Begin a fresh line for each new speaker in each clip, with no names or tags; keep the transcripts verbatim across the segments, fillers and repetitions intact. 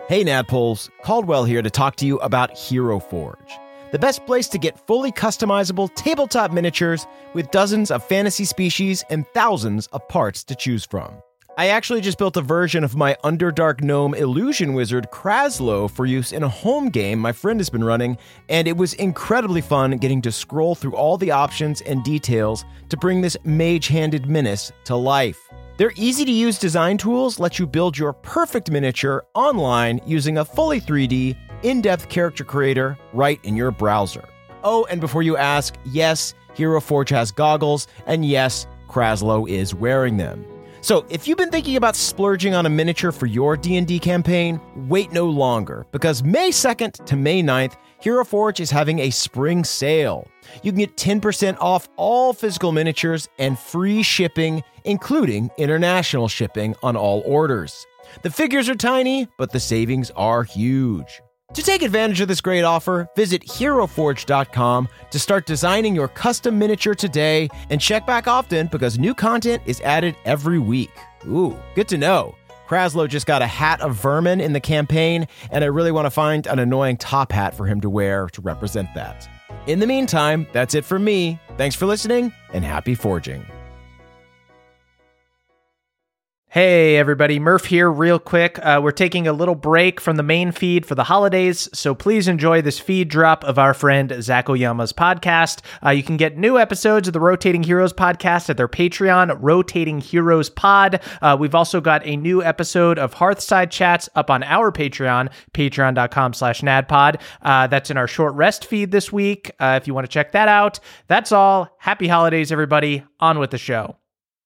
Hey Nadpoles, Caldwell here to talk to you about Hero Forge, the best place to get fully customizable tabletop miniatures with dozens of fantasy species and thousands of parts to choose from. I actually just built a version of my Underdark Gnome illusion wizard Kraslow for use in a home game my friend has been running, and it was incredibly fun getting to scroll through all the options and details to bring this mage-handed menace to life. Their easy-to-use design tools let you build your perfect miniature online using a fully three D, in-depth character creator right in your browser. Oh, and before you ask, yes, Hero Forge has goggles, and yes, Kraslow is wearing them. So if you've been thinking about splurging on a miniature for your D and D campaign, wait no longer, because May second to May ninth, Hero Forge is having a spring sale. You can get ten percent off all physical miniatures and free shipping, including international shipping on all orders. The figures are tiny, but the savings are huge. To take advantage of this great offer, visit hero forge dot com to start designing your custom miniature today and check back often because new content is added every week. Ooh, good to know. Kraslow just got a hat of vermin in the campaign, and I really want to find an annoying top hat for him to wear to represent that. In the meantime, that's it from me. Thanks for listening, and happy forging.
Hey everybody, Murph here real quick. Uh, we're taking a little break from the main feed for the holidays, so please enjoy this feed drop of our friend Zach Oyama's podcast. Uh, you can get new episodes of the Rotating Heroes podcast at their Patreon, Rotating Heroes Pod. Uh, we've also got a new episode of Hearthside Chats up on our Patreon, patreon.com slash nadpod. Uh, that's in our short rest feed this week, uh, if you want to check that out. That's all. Happy holidays, everybody. On with the show.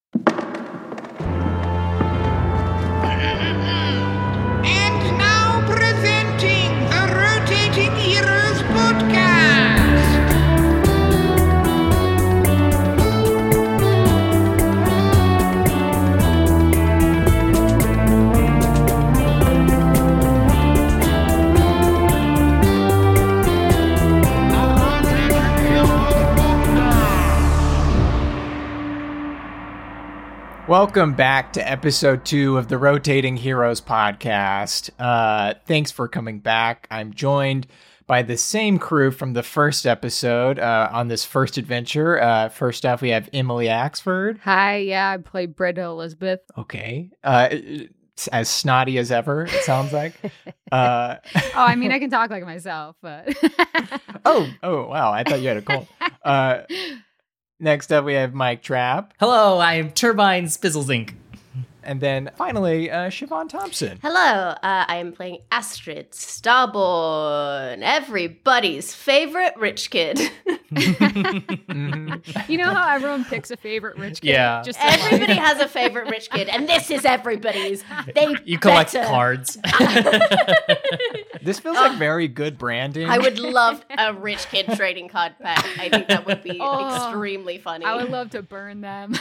Welcome back to episode two of the Rotating Heroes podcast. Uh, thanks for coming back. I'm joined by the same crew from the first episode uh, on this first adventure. Uh, first off, we have Emily Axford.
Hi, yeah, I play Brenda Elizabeth.
Okay. Uh, as snotty as ever, it sounds like. Uh,
oh, I mean, I can talk like myself, but...
oh, oh, wow. I thought you had a cold. Uh, Next up, we have Mike Trapp.
Hello, I'm Turbine Spizzlezink.
And then finally, uh, Siobhan Thompson.
Hello, uh, I am playing Astrid Starborn, everybody's favorite rich kid.
mm-hmm. You know how everyone picks a favorite rich kid?
Yeah.
Just everybody has a favorite rich kid, and this is everybody's. They
You collect
better.
cards.
This feels like very good branding.
I would love a rich kid trading card pack. I think that would be oh, extremely funny.
I would love to burn them.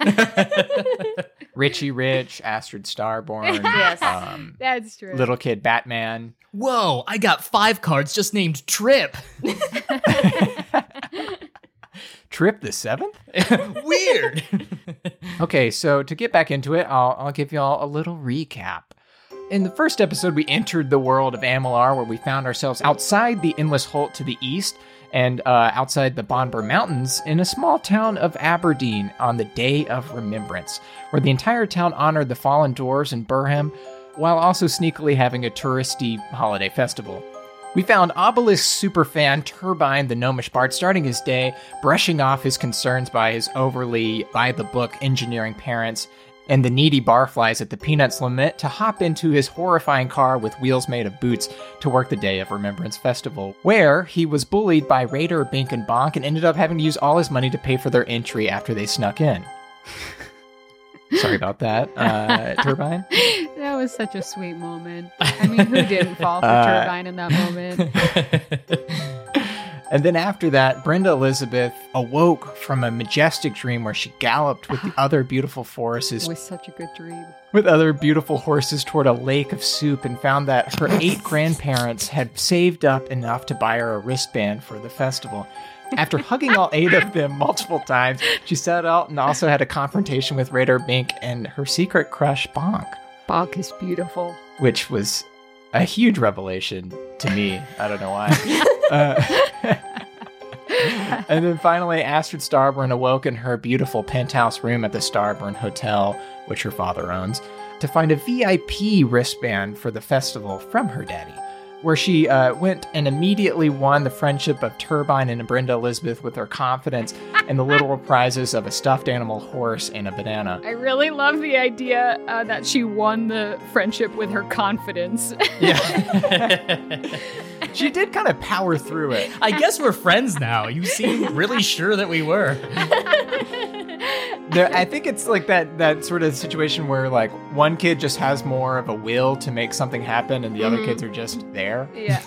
Richie Rich, Astrid Starborn.
Yes.
Um,
That's true.
Little Kid Batman.
Whoa, I got five cards just named Trip.
Trip the Seventh?
Weird.
Okay, so to get back into it, I'll, I'll give you all a little recap. In the first episode, we entered the world of Amalur, where we found ourselves outside the Endless Holt to the east, and uh, outside the Bonbur Mountains in a small town of Aberdeen on the Day of Remembrance, where the entire town honored the fallen dwarves in Burham, while also sneakily having a touristy holiday festival. We found Obelisk superfan Turbine the Gnomish Bard starting his day, brushing off his concerns by his overly by-the-book engineering parents, and the needy barflies at the Peanuts Lament to hop into his horrifying car with wheels made of boots to work the Day of Remembrance Festival, where he was bullied by Raider Bink and Bonk and ended up having to use all his money to pay for their entry after they snuck in. Sorry about that, uh, Turbine.
That was such a sweet moment. I mean, who didn't fall for uh, Turbine in that moment?
And then after that, Brenda Elizabeth awoke from a majestic dream where she galloped with the other beautiful forests.
It was such a good dream.
With other beautiful horses toward a lake of soup, and found that her eight grandparents had saved up enough to buy her a wristband for the festival. After hugging all eight of them multiple times, she set out and also had a confrontation with Raider Bink and her secret crush, Bonk.
Bonk is beautiful.
Which was a huge revelation to me. I don't know why. uh, and then finally, Astrid Starburn awoke in her beautiful penthouse room at the Starburn Hotel, which her father owns, to find a V I P wristband for the festival from her daddy, where she uh, went and immediately won the friendship of Turbine and Brenda Elizabeth with her confidence and the literal prizes of a stuffed animal horse and a banana.
I really love the idea uh, that she won the friendship with her confidence.
Yeah. She did kind of power through it.
I guess we're friends now. You seem really sure that we were.
There, I think it's like that that sort of situation where like one kid just has more of a will to make something happen and the
Mm-hmm.
other kids are just there.
Yeah.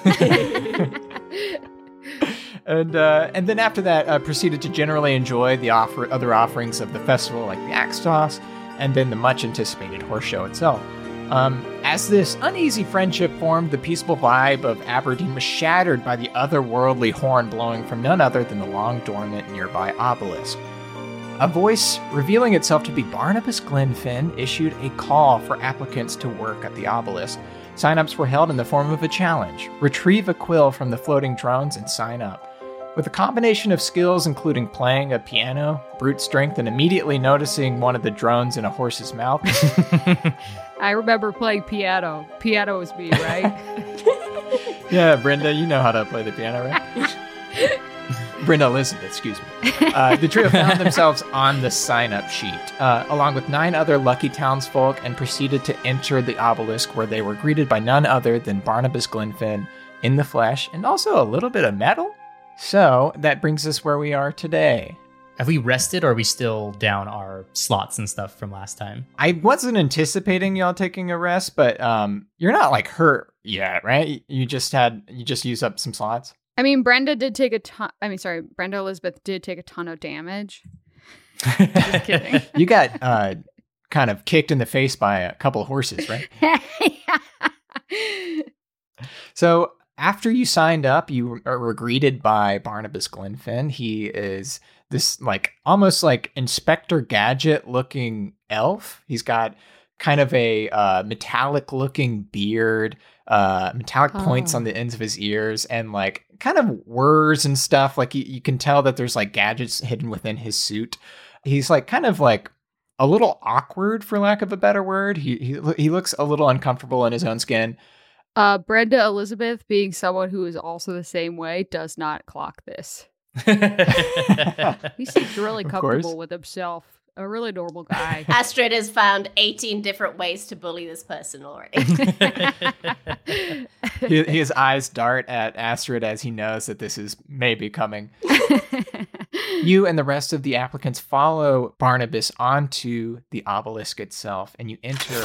And uh, and then after that, uh, proceeded to generally enjoy the offer other offerings of the festival, like the axe toss, and then the much anticipated horse show itself. Um, as this uneasy friendship formed, the peaceful vibe of Aberdeen was shattered by the otherworldly horn blowing from none other than the long dormant nearby obelisk. A voice revealing itself to be Barnabas Glenfin issued a call for applicants to work at the obelisk. Sign-ups were held in the form of a challenge: retrieve a quill from the floating drones and sign up. With a combination of skills including playing a piano, brute strength, and immediately noticing one of the drones in a horse's mouth.
I remember playing piano. Piano was me, right?
Yeah, Brenda, you know how to play the piano, right? Brenda Elizabeth, excuse me. Uh, the trio found themselves on the sign-up sheet, uh, along with nine other lucky townsfolk, and proceeded to enter the obelisk, where they were greeted by none other than Barnabas Glenfin in the flesh, and also a little bit of metal. So that brings us where we are today.
Have we rested, or are we still down our slots and stuff from last time?
I wasn't anticipating y'all taking a rest, but um, you're not like hurt yet, right? You just had you just used up some slots.
I mean, Brenda did take a ton. I mean, sorry, Brenda Elizabeth did take a ton of damage.
Just
kidding.
You got uh, kind of kicked in the face by a couple of horses, right? So after you signed up, you were greeted by Barnabas Glenfin. He is this like almost like Inspector Gadget looking elf. He's got kind of a uh, metallic looking beard, uh, metallic
Oh.
points on the ends of his ears, and like kind of whirs and stuff. Like you, you can tell that there's like gadgets hidden within his suit. He's like kind of like a little awkward, for lack of a better word. He he, he looks a little uncomfortable in his own skin.
Uh, Brenda Elizabeth, being someone who is also the same way, does not clock this. He seems really
Of
comfortable
course.
with himself. A really normal guy.
Astrid has found eighteen different ways to bully this person already.
He, his eyes dart at Astrid as he knows that this is maybe coming. You and the rest of the applicants follow Barnabas onto the obelisk itself, and you enter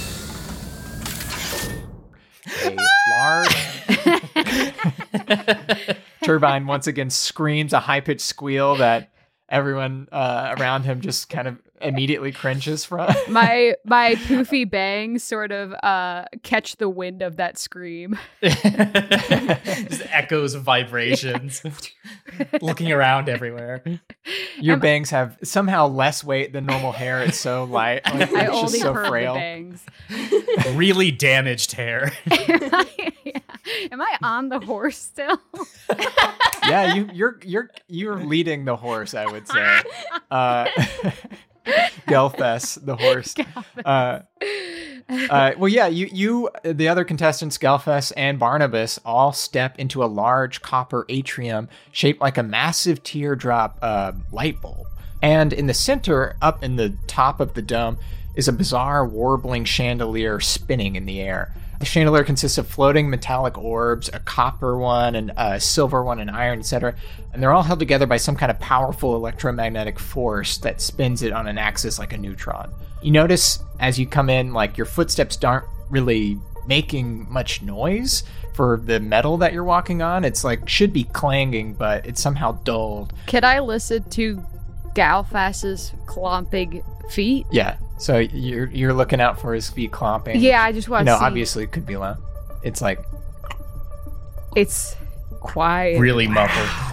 a large Turbine once again screams a high-pitched squeal that everyone uh, around him just kind of immediately cringes from.
my my poofy bangs sort of uh, catch the wind of that scream.
Just echoes of vibrations. Looking around everywhere.
Your
Am-
bangs have somehow less weight than normal hair. It's so light. Like,
I
it's
only
just so
curve
frail.
the bangs.
Really damaged hair.
Am I, am I on the horse still?
Yeah, you, you're you're you're leading the horse, I would say. Uh, Gelfess, the horse. Uh, uh, well, yeah, you you the other contestants, Gelfess and Barnabas, all step into a large copper atrium shaped like a massive teardrop uh, light bulb, and in the center, up in the top of the dome, is a bizarre warbling chandelier spinning in the air. The chandelier consists of floating metallic orbs, a copper one, and a silver one, and iron, et cetera. And they're all held together by some kind of powerful electromagnetic force that spins it on an axis like a neutron. You notice as you come in, like your footsteps aren't really making much noise for the metal that you're walking on. It's like should be clanging, but it's somehow dulled.
Can I listen to Galfas's clomping feet?
Yeah. So you're you're looking out for his feet clomping.
Yeah, I just
You
want
know,
to see.
obviously it could be loud. It's like
It's quiet.
Really muffled.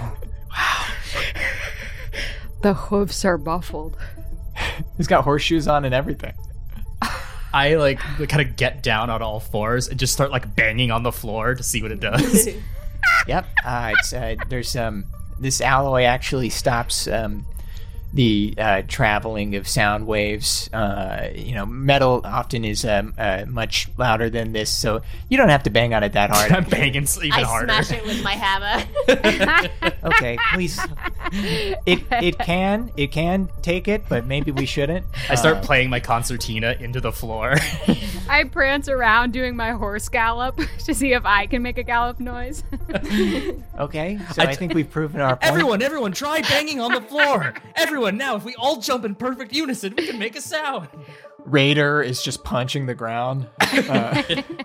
The hoofs are muffled.
he's got horseshoes on and everything.
I like kind of get down on all fours and just start like banging on the floor to see what it does.
Yep. Uh, it's uh, there's um this alloy actually stops um the uh, traveling of sound waves. Uh, you know, metal often is um, uh, much louder than this, so you don't have to bang on it that hard.
I'm banging even
I
harder.
smash it with my hammer.
Okay, please. It it can it can take it, but maybe we shouldn't.
I start
Uh,
playing my concertina into the floor.
I prance around doing my horse gallop to see if I can make a gallop noise.
Okay, so
I
I,
t-
think we've proven our point.
Everyone, everyone, try banging on the floor. Everyone, now if we all jump in perfect unison, we can make a sound.
Raider is just punching the ground. Uh,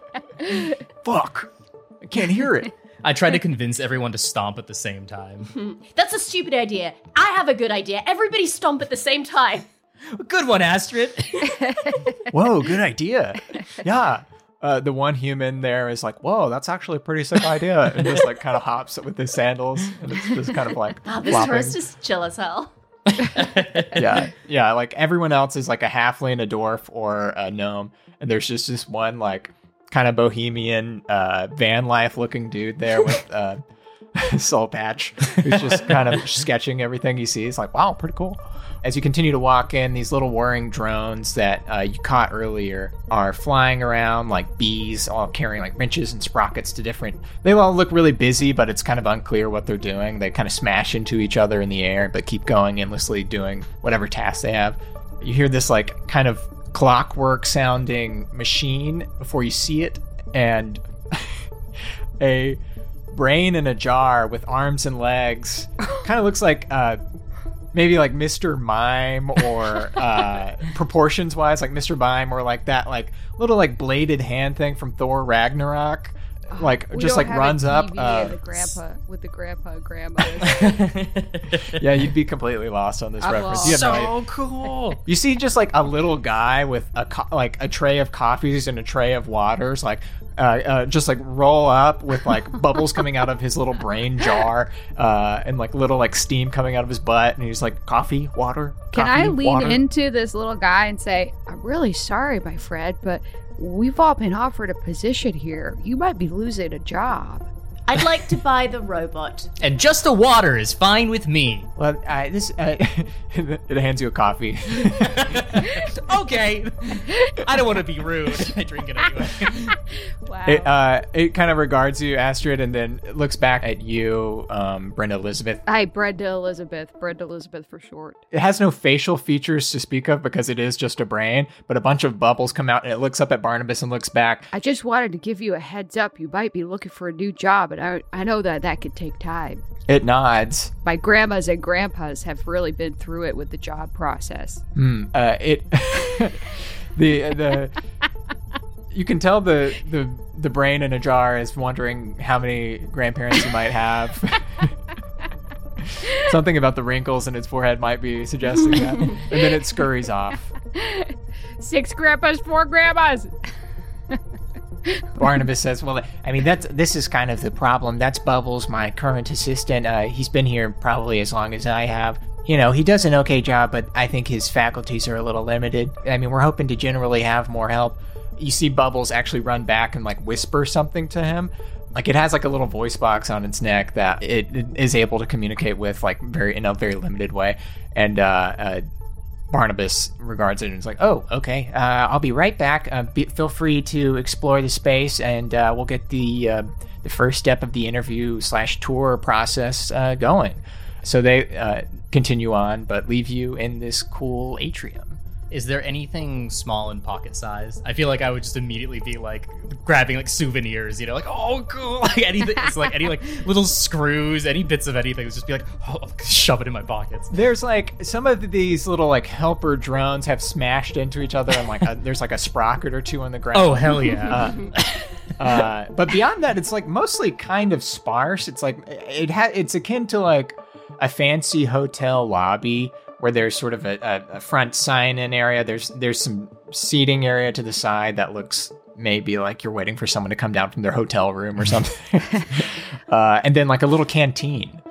fuck! I can't hear it.
I try to convince everyone to stomp at the same time.
That's a stupid idea. I have a good idea. Everybody stomp at the same time.
Good one, Astrid.
Whoa, good idea. Yeah. Uh, the one human there is like, whoa, that's actually a pretty sick idea. And just like kind of hops with his sandals. And it's just kind of like
Oh, this
flopping.
tourist is chill as hell.
Yeah. Yeah. Like everyone else is like a halfling, a dwarf, or a gnome. And there's just this one like kind of bohemian uh, van life looking dude there with uh, soul patch who's just kind of sketching everything he sees. Like, wow, pretty cool. As you continue to walk in, these little whirring drones that uh, you caught earlier are flying around like bees, all carrying like wrenches and sprockets to different... They all look really busy, but it's kind of unclear what they're doing. They kind of smash into each other in the air, but keep going endlessly doing whatever task they have. You hear this like kind of clockwork sounding machine before you see it, and a brain in a jar with arms and legs. Kind of looks like... Uh, Maybe like Mister Mime or uh, proportions wise, like Mister Mime, or like that like little like bladed hand thing from Thor Ragnarok, like
We
just
don't
like
have
runs
a
up.
T V
Uh,
and the grandpa with the grandpa and grandma.
yeah, you'd be completely lost on this
I'm
reference.
lost.
You have no idea.
So cool.
You see just like a little guy with a co- like a tray of coffees and a tray of waters, like uh, uh, just like roll up with like bubbles coming out of his little brain jar, uh, and like little like steam coming out of his butt, and he's like, coffee, water.
Can
coffee,
I lean
water.
into this little guy and say, I'm really sorry, my friend, but we've all been offered a position here. You might be losing a job.
I'd like to buy the robot.
And just the water is fine with me.
Well, uh, this uh, it hands you a coffee.
Okay. I don't want to be rude. I drink it anyway.
Wow.
It uh, it kind of regards you, Astrid, and then looks back at you, um, Brenda Elizabeth.
Hi, Brenda Elizabeth. Brenda Elizabeth for short.
It has no facial features to speak of because it is just a brain, but a bunch of bubbles come out, and it looks up at Barnabas and looks back.
I just wanted to give you a heads up. You might be looking for a new job, and I, I know that that could take time.
It nods.
My grandmas and grandpas have really been through it with the job process.
Hmm. Uh, it the the you can tell the the the brain in a jar is wondering how many grandparents you might have. Something about the wrinkles in its forehead might be suggesting that, and then it scurries off.
Six grandpas, four grandmas.
Barnabas says, well, I mean, that's this is kind of the problem. That's Bubbles, my current assistant. Uh, he's been here probably as long as I have. You know, he does an okay job, but I think his faculties are a little limited. I mean, we're hoping to generally have more help. You see Bubbles actually run back and, like, whisper something to him. Like, it has, like, a little voice box on its neck that it, it is able to communicate with, like, very in a very limited way. And, uh... uh Barnabas regards it and is like, oh, okay, uh, I'll be right back. Uh, be, feel free to explore the space, and uh, we'll get the uh, the first step of the interview slash tour process uh, going. So they uh, continue on, but leave you in this cool atrium.
Is there anything small and pocket sized? I feel like I would just immediately be like grabbing like souvenirs, you know, like, oh, cool. Like anything, it's like any like little screws, any bits of anything, just be like, oh, shove it in my pockets.
There's like some of these little like helper drones have smashed into each other, and like a, there's like a sprocket or two on the ground.
Oh, hell yeah.
Uh, uh, but beyond that, it's like mostly kind of sparse. It's like it ha- it's akin to like a fancy hotel lobby where there's sort of a, a, a front sign-in area. There's there's some seating area to the side that looks maybe like you're waiting for someone to come down from their hotel room or something. uh, and then like a little canteen.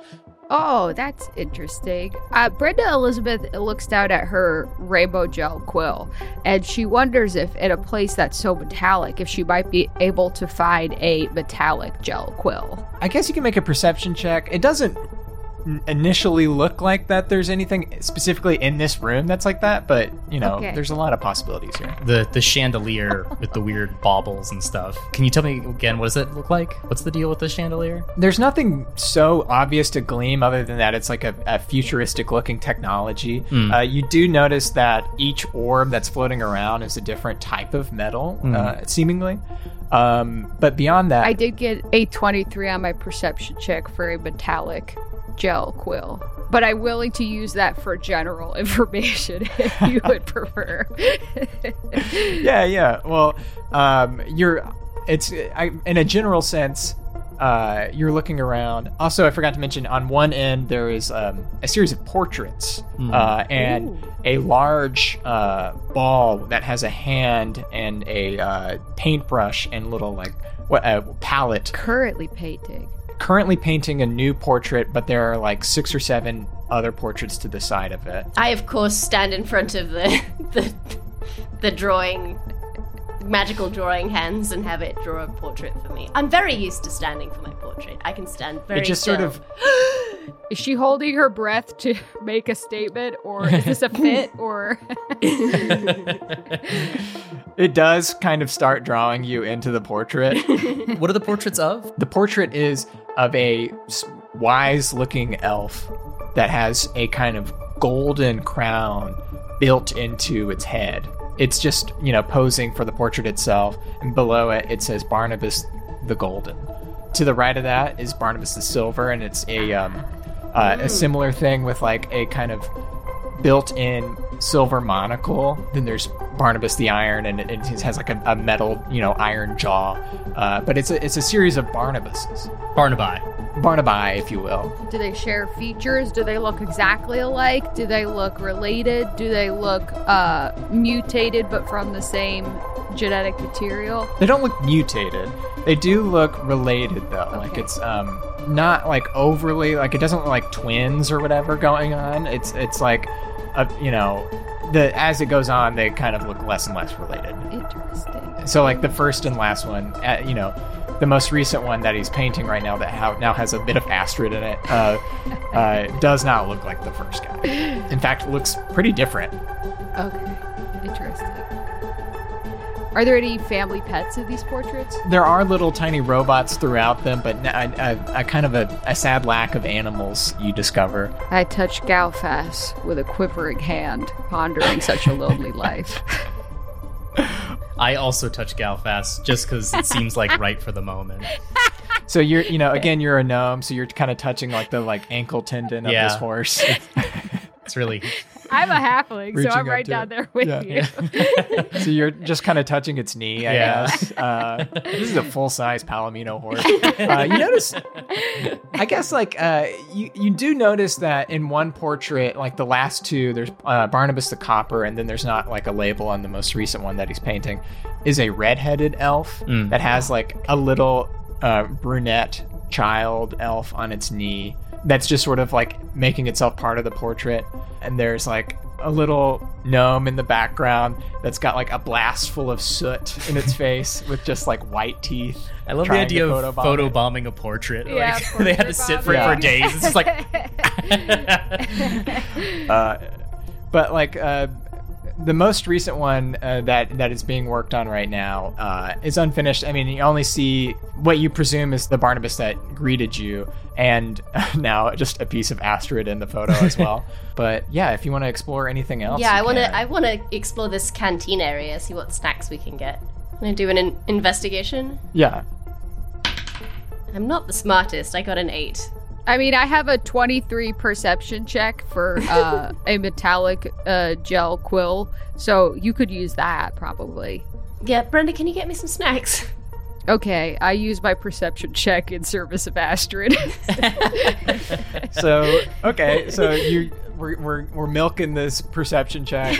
Oh, that's interesting. Uh, Brenda Elizabeth looks down at her rainbow gel quill, and she wonders if, in a place that's so metallic, if she might be able to find a metallic gel quill.
I guess you can make a perception check. It doesn't initially look like that there's anything specifically in this room that's like that, but, you know,
Okay.
there's a lot of possibilities here.
The the chandelier with the weird baubles and stuff. Can you tell me again, what does it look like? What's the deal with the chandelier?
There's nothing so obvious to Gleam other than that it's like a, a futuristic looking technology.
Mm.
Uh, you do notice that each orb that's floating around is a different type of metal,
Mm.
uh, seemingly. Um, but beyond that,
I did get a twenty-three on my perception check for a metallic gel quill, but I'm willing to use that for general information if you would prefer.
yeah, yeah. Well, um, you're. It's I, in a general sense. Uh, you're looking around. Also, I forgot to mention on one end there is um, a series of portraits
Mm.
uh, and
Ooh.
a large uh, ball that has a hand and a uh, paintbrush and little like what a palette.
Currently painting.
Currently painting a new portrait, but there are like six or seven other portraits to the side of it.
I, of course, stand in front of the the, the drawing, magical drawing hands and have it draw a portrait for me. I'm very used to standing for my portrait. I can stand very
It just
still.
sort of
Is she holding her breath to make a statement, or is this a fit, or...
it does kind of start drawing you into the portrait.
What are the portraits of?
The portrait is of a wise-looking elf that has a kind of golden crown built into its head. It's just, you know, posing for the portrait itself, and below it, it says Barnabas the Golden. To the right of that is Barnabas the Silver, and it's a um, uh, a similar thing with like a kind of built-in silver monocle. Then there's Barnabas the Iron, and it, it has like a, a metal, you know, iron jaw. Uh, but it's a it's a series of Barnabases,
Barnaby.
Barnaby, if you will.
Do they share features? Do they look exactly alike? Do they look related? Do they look uh, mutated but from the same genetic material?
They don't look mutated. They do look related though. Like
Okay.
it's um not like overly like it doesn't look like twins or whatever going on. It's it's like a, you know, the as it goes on they kind of look less and less related.
Interesting.
So like the first and last one, uh, you know, the most recent one that he's painting right now that ha- now has a bit of Astrid in it, uh, uh, does not look like the first guy. In fact, looks pretty different.
Okay. Interesting. Are there any family pets in these portraits?
There are little tiny robots throughout them, but a, a, a kind of a, a sad lack of animals you discover.
I touch Galfas with a quivering hand, pondering such a lonely life.
I also touch Galfast just because it seems like right for the moment.
So you're, you know, again, you're a gnome, so you're kind of touching like the like ankle tendon of
Yeah.
this horse.
It's really
I'm a halfling, so
Reaching
I'm
up
right
to
down
it.
there with
Yeah.
you.
So you're just kind of touching its knee, I
Yeah.
guess. Uh, this is a full-size Palomino horse. Uh, you notice, I guess, like, uh, you, you do notice that in one portrait, like the last two, there's uh, Barnabas the Copper, and then there's not, like, a label on the most recent one that he's painting, is a red-headed elf
Mm.
that has, like, a little uh, brunette child elf on its knee that's just sort of, like, making itself part of the portrait. And there's, like, a little gnome in the background that's got like a blast full of soot in its face with just like white teeth.
I love the
trying
idea
to
of
photobomb
photo
it.
bombing a portrait.
Yeah,
Like they had to
portrait
sit for it
bombing.
for days. It's just like
Uh, but like uh, the most recent one uh, that that is being worked on right now uh, is unfinished. I mean, you only see what you presume is the Barnabas that greeted you, and now just a piece of Astrid in the photo as well. But yeah, if you want to explore anything else,
Yeah,
you
I want
can.
to. I want to explore this canteen area, see what snacks we can get. I'm gonna do an in- investigation.
Yeah.
I'm not the smartest. I got an eight.
I mean, I have a twenty-three perception check for uh, a metallic uh, gel quill, so you could use that probably.
Yeah, Brenda, can you get me some snacks?
Okay, I use my perception check in service of Astrid.
So okay, so you we're we're we're milking this perception check.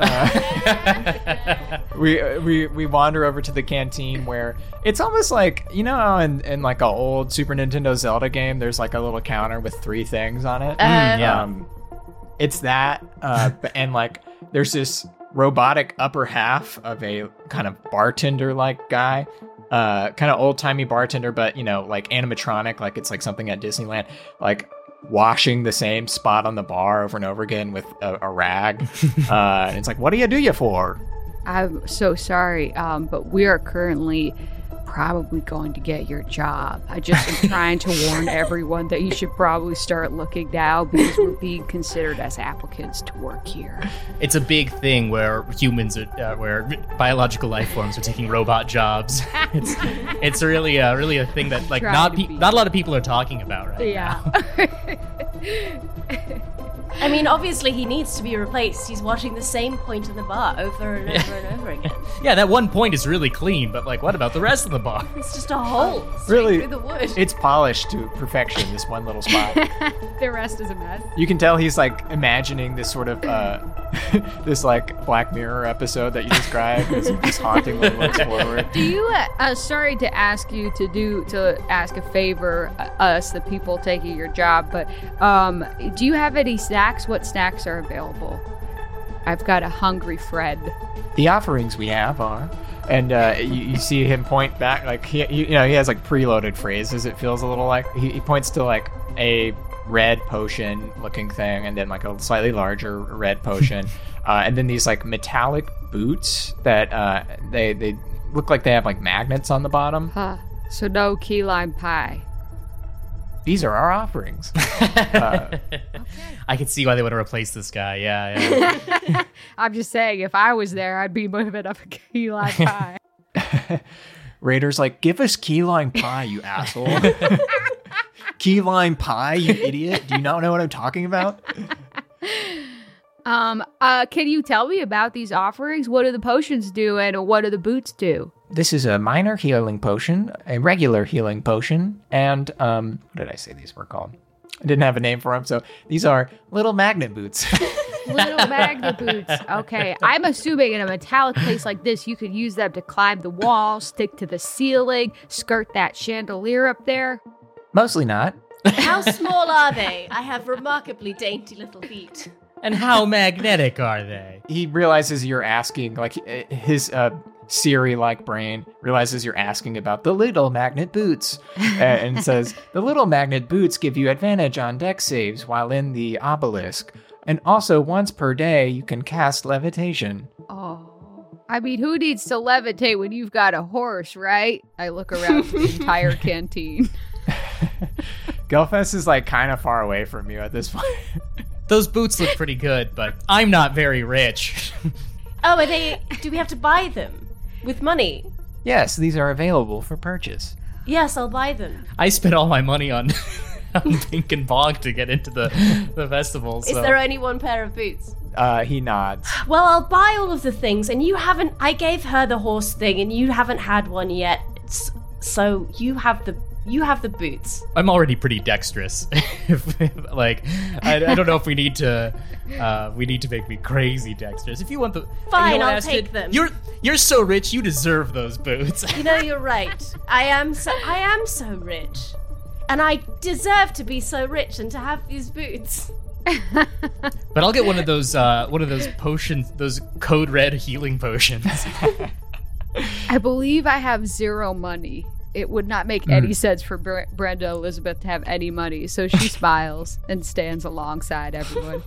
Uh, we we we wander over to the canteen where it's almost like, you know how in, in like an old Super Nintendo Zelda game there's like a little counter with three things on it.
Uh,
yeah.
Um, it's that, uh, b- and like there's this robotic upper half of a kind of bartender like guy. Uh, kind of old timey bartender, but you know, like animatronic, like it's like something at Disneyland, like washing the same spot on the bar over and over again with a, a rag. Uh, and it's like, what do you do you for?
I'm so sorry, um, but we are currently probably going to get your job. I just am trying to warn everyone that you should probably start looking now because we're being considered as applicants to work here.
It's a big thing where humans are, uh, where biological life forms are taking robot jobs. It's it's really uh, really a thing that like
Try
not
to
pe-
be.
not a lot of people are talking about right
Yeah.
I mean, obviously he needs to be replaced. He's watching the same point in the bar over and over and over again.
now. Yeah, that one point is really clean, but like, what about the rest of the bar?
It's just a hole straight
Really,
through the wood.
it's polished to perfection, this one little spot.
The rest is a mess.
You can tell he's like imagining this sort of uh, this like Black Mirror episode that you described as he just hauntingly looks forward.
Do you, uh, uh, sorry to ask you to do, to ask a favor, uh, us, the people taking your job, but um, do you have any snacks? What snacks are available? I've got a hungry friend.
The offerings we have are, and uh, you, you see him point back, like he, you know, he has like preloaded phrases. It feels a little like he, he points to like a red potion-looking thing, and then like a slightly larger red potion, uh, and then these like metallic boots that uh, they they look like they have like magnets on the bottom.
Huh. So no key lime pie.
These are our offerings. uh,
I can see why they want to replace this guy. Yeah, yeah.
I'm just saying, if I was there, I'd be moving up a key lime pie.
Raider's like, give us key lime pie, you asshole. Key lime pie, you idiot. Do you not know what I'm talking about?
Um, uh, can you tell me about these offerings? What do the potions do, and what do the boots do?
This is a minor healing potion, a regular healing potion, and, um, what did I say these were called? I didn't have a name for them, so these are little magnet boots.
Little magnet boots. Okay, I'm assuming in a metallic place like this, you could use them to climb the wall, stick to the ceiling, skirt that chandelier up there.
Mostly not.
How small are they? I have remarkably dainty little feet.
And how magnetic are they?
He realizes you're asking, like, his, uh, Siri-like brain realizes you're asking about the little magnet boots and says, the little magnet boots give you advantage on dex saves while in the obelisk. And also once per day, you can cast levitation.
Oh. I mean, who needs to levitate when you've got a horse, right? I look around the entire canteen.
Gelfest is like kind of far away from you at this point.
Those boots look pretty good, but I'm not very rich.
Oh, are they? Do we have to buy them with money?
Yes, these are available for purchase.
Yes, I'll buy them.
I spent all my money on, on Pink and Bog to get into the, the festival. So.
Is there only one pair of boots?
Uh, he nods.
Well, I'll buy all of the things, and you haven't. I gave her the horse thing, and you haven't had one yet. S- So you have the you have the boots.
I'm already pretty dexterous. if, if, like, I, I don't know if we need to. Uh, we need to make me crazy dexterous. If you want the
Fine,
you know what,
I'll
Astrid?
take them.
You're you're so rich. You deserve those boots.
You know, you're right. I am so I am so rich, and I deserve to be so rich and to have these boots.
But I'll get one of those. Uh, one of those potions. Those code red healing potions.
I believe I have zero money. It would not make
Hmm.
any sense for Bre- Brenda Elizabeth to have any money, so she smiles and stands alongside everyone.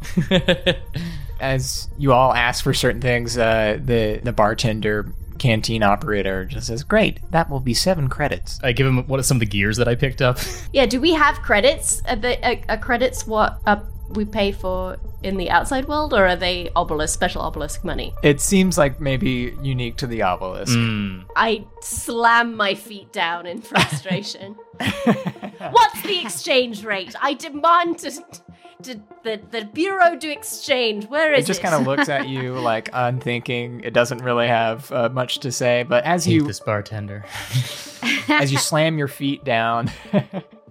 As you all ask for certain things, uh, the the bartender, canteen operator, just says, "Great, that will be seven credits."
I give him what are some of the gears that I picked up.
Yeah, do we have credits? Are, the, are, are credits what uh, we pay for in the outside world, or are they obelisk, special obelisk money?
It seems like maybe unique to the obelisk.
Mm.
I slam my feet down in frustration. What's the exchange rate? I demand to, to the, the Bureau do exchange. Where is
It
it?
just kind of looks at you like unthinking. It doesn't really have uh, much to say, but as
Hate
you
this bartender.
as you slam your feet down,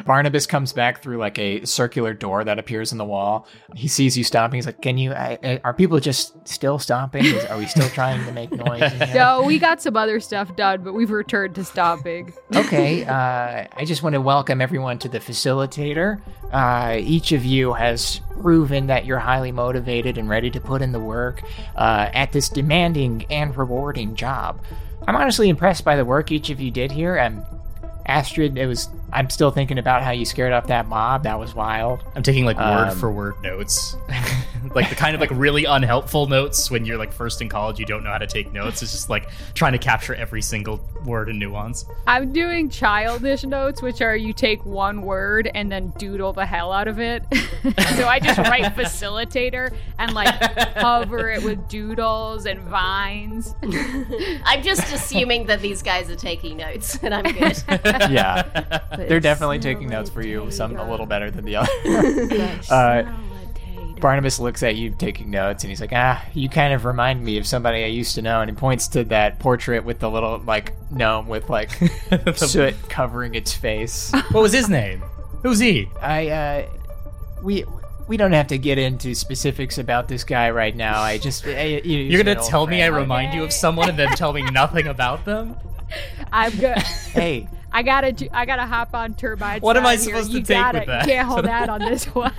Barnabas comes back through like a circular door that appears in the wall. He sees you stomping. He's like, "Can you? I, I, are people just still stomping? Is, are we still trying to make noise?" in here?"
No, we got some other stuff done, but we've returned to stomping.
Okay. Uh, I just want to welcome everyone to the facilitator. Uh, each of you has proven that you're highly motivated and ready to put in the work uh, at this demanding and rewarding job. I'm honestly impressed by the work each of you did here. And Astrid, it was. I'm still thinking about how you scared off that mob. That was wild.
I'm taking like word
Um,
for word notes, like the kind of like really unhelpful notes when you're like first in college. You don't know how to take notes. It's just like trying to capture every single word and nuance.
I'm doing childish notes, which are you take one word and then doodle the hell out of it. So I just write facilitator and like cover it with doodles and vines.
I'm just assuming that these guys are taking notes, and I'm good.
Yeah, they're definitely taking notes for you. Some a little better than the other. uh, Barnabas looks at you taking notes, and he's like, "Ah, you kind of remind me of somebody I used to know." And he points to that portrait with the little like gnome with like soot covering its face.
What was his name? Who's he?
I, uh, we. We don't have to get into specifics about this guy right now. I just I, you,
You're gonna
an old
tell me I
friend.
remind you of someone and then tell me nothing about them?
I'm good.
Hey,
I gotta, do, I gotta hop on turbine.
What am I
side here.
supposed to
you
take
gotta,
with that?
You can't hold out on this one.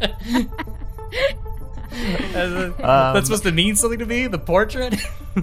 Um,
That's supposed to mean something to me? The portrait?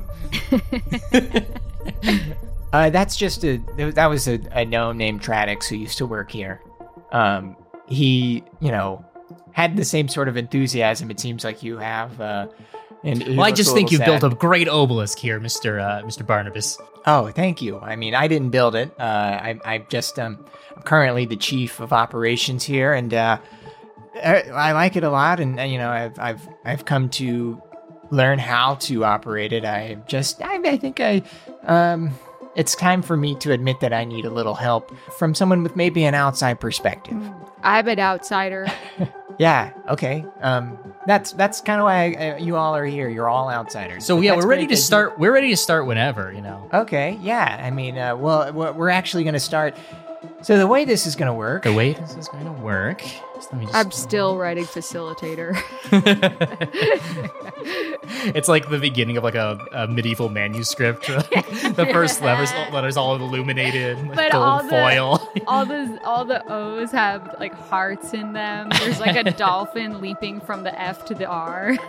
uh, that's just a that was a, a gnome named Tradix who used to work here. Um, he, you know, had the same sort of enthusiasm. It seems like you have. Uh, and he
Well, I
looks
just
a
think
little
you've built
sad.
a great obelisk here, Mister Uh, Mister Barnabas.
Oh, thank you. I mean, I didn't build it. Uh, I, I just um, I'm currently the chief of operations here, and uh, I, I like it a lot. And uh, you know, I've I've I've come to learn how to operate it. I just I, I think I um, it's time for me to admit that I need a little help from someone with maybe an outside perspective.
I'm an outsider.
Yeah. Okay. Um, that's that's kind of why I, uh, you all are here. You're all outsiders.
So
But
yeah,
that's
we're ready
great
to
that you-
start. We're ready to start whenever, you know.
Okay, yeah. I mean, uh, well, we're we're actually going to start. So the way this is going to work.
The way this is going to work. Just let me just...
I'm still writing facilitator.
It's like the beginning of like a, a medieval manuscript. The first letters, letters all illuminated, like
But
gold
all the-
foil.
all the all the O's have like hearts in them. There's like a dolphin leaping from the F to the R.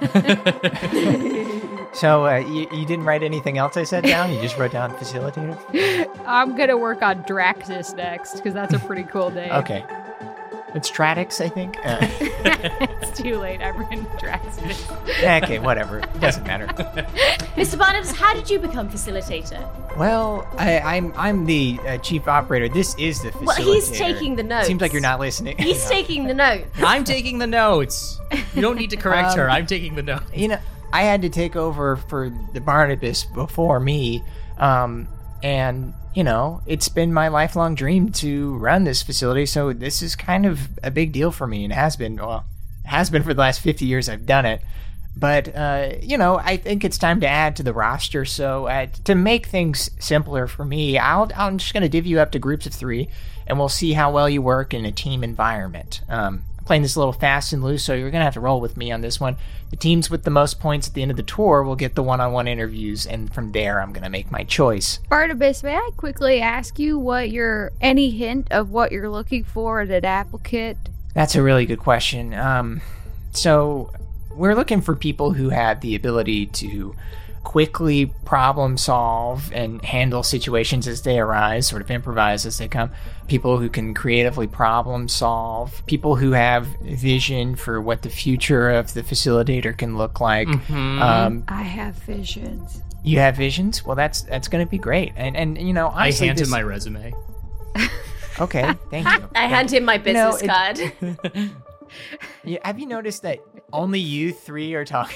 So uh, you, you didn't write anything else I said down? You just wrote down facilitator?
I'm gonna work on Draxus next because that's a pretty cool name.
Okay. It's Tradix, I think. Uh,
It's too late. I've written Draxus.
okay, whatever. It doesn't matter.
Mister Barnabas, how did you become facilitator?
Well, I, I'm I'm the uh, chief operator. This is the facilitator.
Well, he's taking the notes.
Seems like you're not listening.
He's taking the note.
I'm taking the notes. You don't need to correct
Um,
her. I'm taking the notes.
You know, I had to take over for the Barnabas before me, um, and you know, it's been my lifelong dream to run this facility. So this is kind of a big deal for me, and has been. Well, it has been for the last fifty years I've done it. But uh, you know, I think it's time to add to the roster. So uh, to make things simpler for me, I'll, I'm just going to divvy you up to groups of three, and we'll see how well you work in a team environment. Um, playing this a little fast and loose, so you're going to have to roll with me on this one. The teams with the most points at the end of the tour will get the one-on-one interviews, and from there, I'm going to make my choice.
Barnabas, may I quickly ask you what your any hint of what you're looking for in an applicant?
That's a really good question. Um, so we're looking for people who have the ability to quickly problem solve and handle situations as they arise, sort of improvise as they come. People who can creatively problem solve. People who have vision for what the future of the facilitator can look like.
Mhm.
Um,
I have visions.
you have visions? Well, that's that's going to be great. And and you know,
I
honestly,
handed
this-
my resume.
Okay, thank you.
I hand him my
know,
business
it-
card.
Yeah, have you noticed that only you three are talking?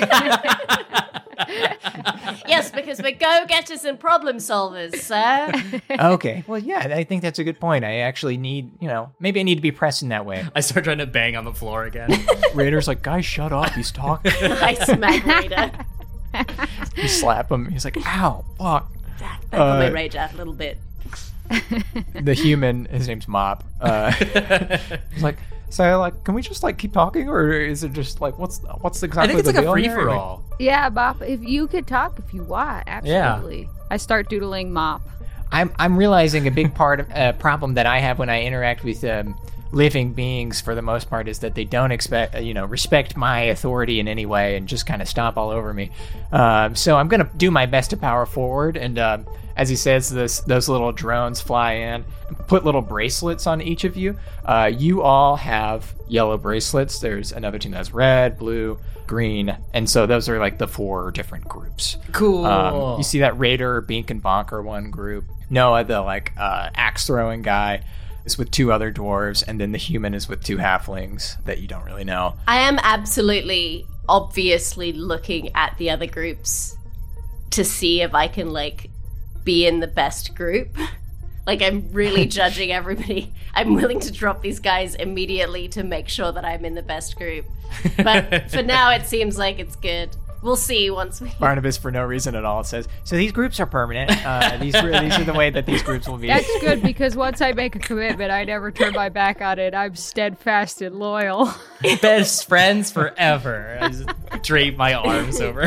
Yes, because we're go-getters and problem solvers, sir.
Okay. Well, yeah, I think that's a good point. I actually need, you know, maybe I need to be pressing that way.
I start trying to bang on the floor again.
Raider's like, guys, shut up. He's talking.
I smack Raider.
You slap him. He's like, ow, fuck.
Back on my
Uh,
radar a little bit.
the human, his name's Mop. Uh, he's like, so like, can we just like keep talking, or is it just like, what's what's exactly?
I think it's
the
like a
deal
free
here?
for all.
Yeah, Mop, if you could talk if you want, absolutely. I start doodling Mop.
I'm I'm realizing a big part of a uh, problem that I have when I interact with um, living beings for the most part is that they don't expect uh, you know respect my authority in any way and just kind of stomp all over me. Um, so I'm gonna do my best to power forward, and um, as he says, this those little drones fly in and put little bracelets on each of you. Uh, you all have yellow bracelets. There's another team that has red, blue, green, and so those are like the four different groups.
Cool.
Um, you see that Raider, Bink, and Bonk are one group. Noah, the like uh, axe throwing guy, is with two other dwarves, and then the human is with two halflings that you don't really know.
I am absolutely, obviously looking at the other groups to see if I can, like, be in the best group. Like, I'm really judging everybody. I'm willing to drop these guys immediately to make sure that I'm in the best group. But for now, it seems like it's good. We'll see once we...
Barnabas, for no reason at all, says, so these groups are permanent. Uh, these, are, these are the way that these groups will be.
That's good, because once I make a commitment, I never turn my back on it. I'm steadfast and loyal.
Best friends forever. I just drape my arms over.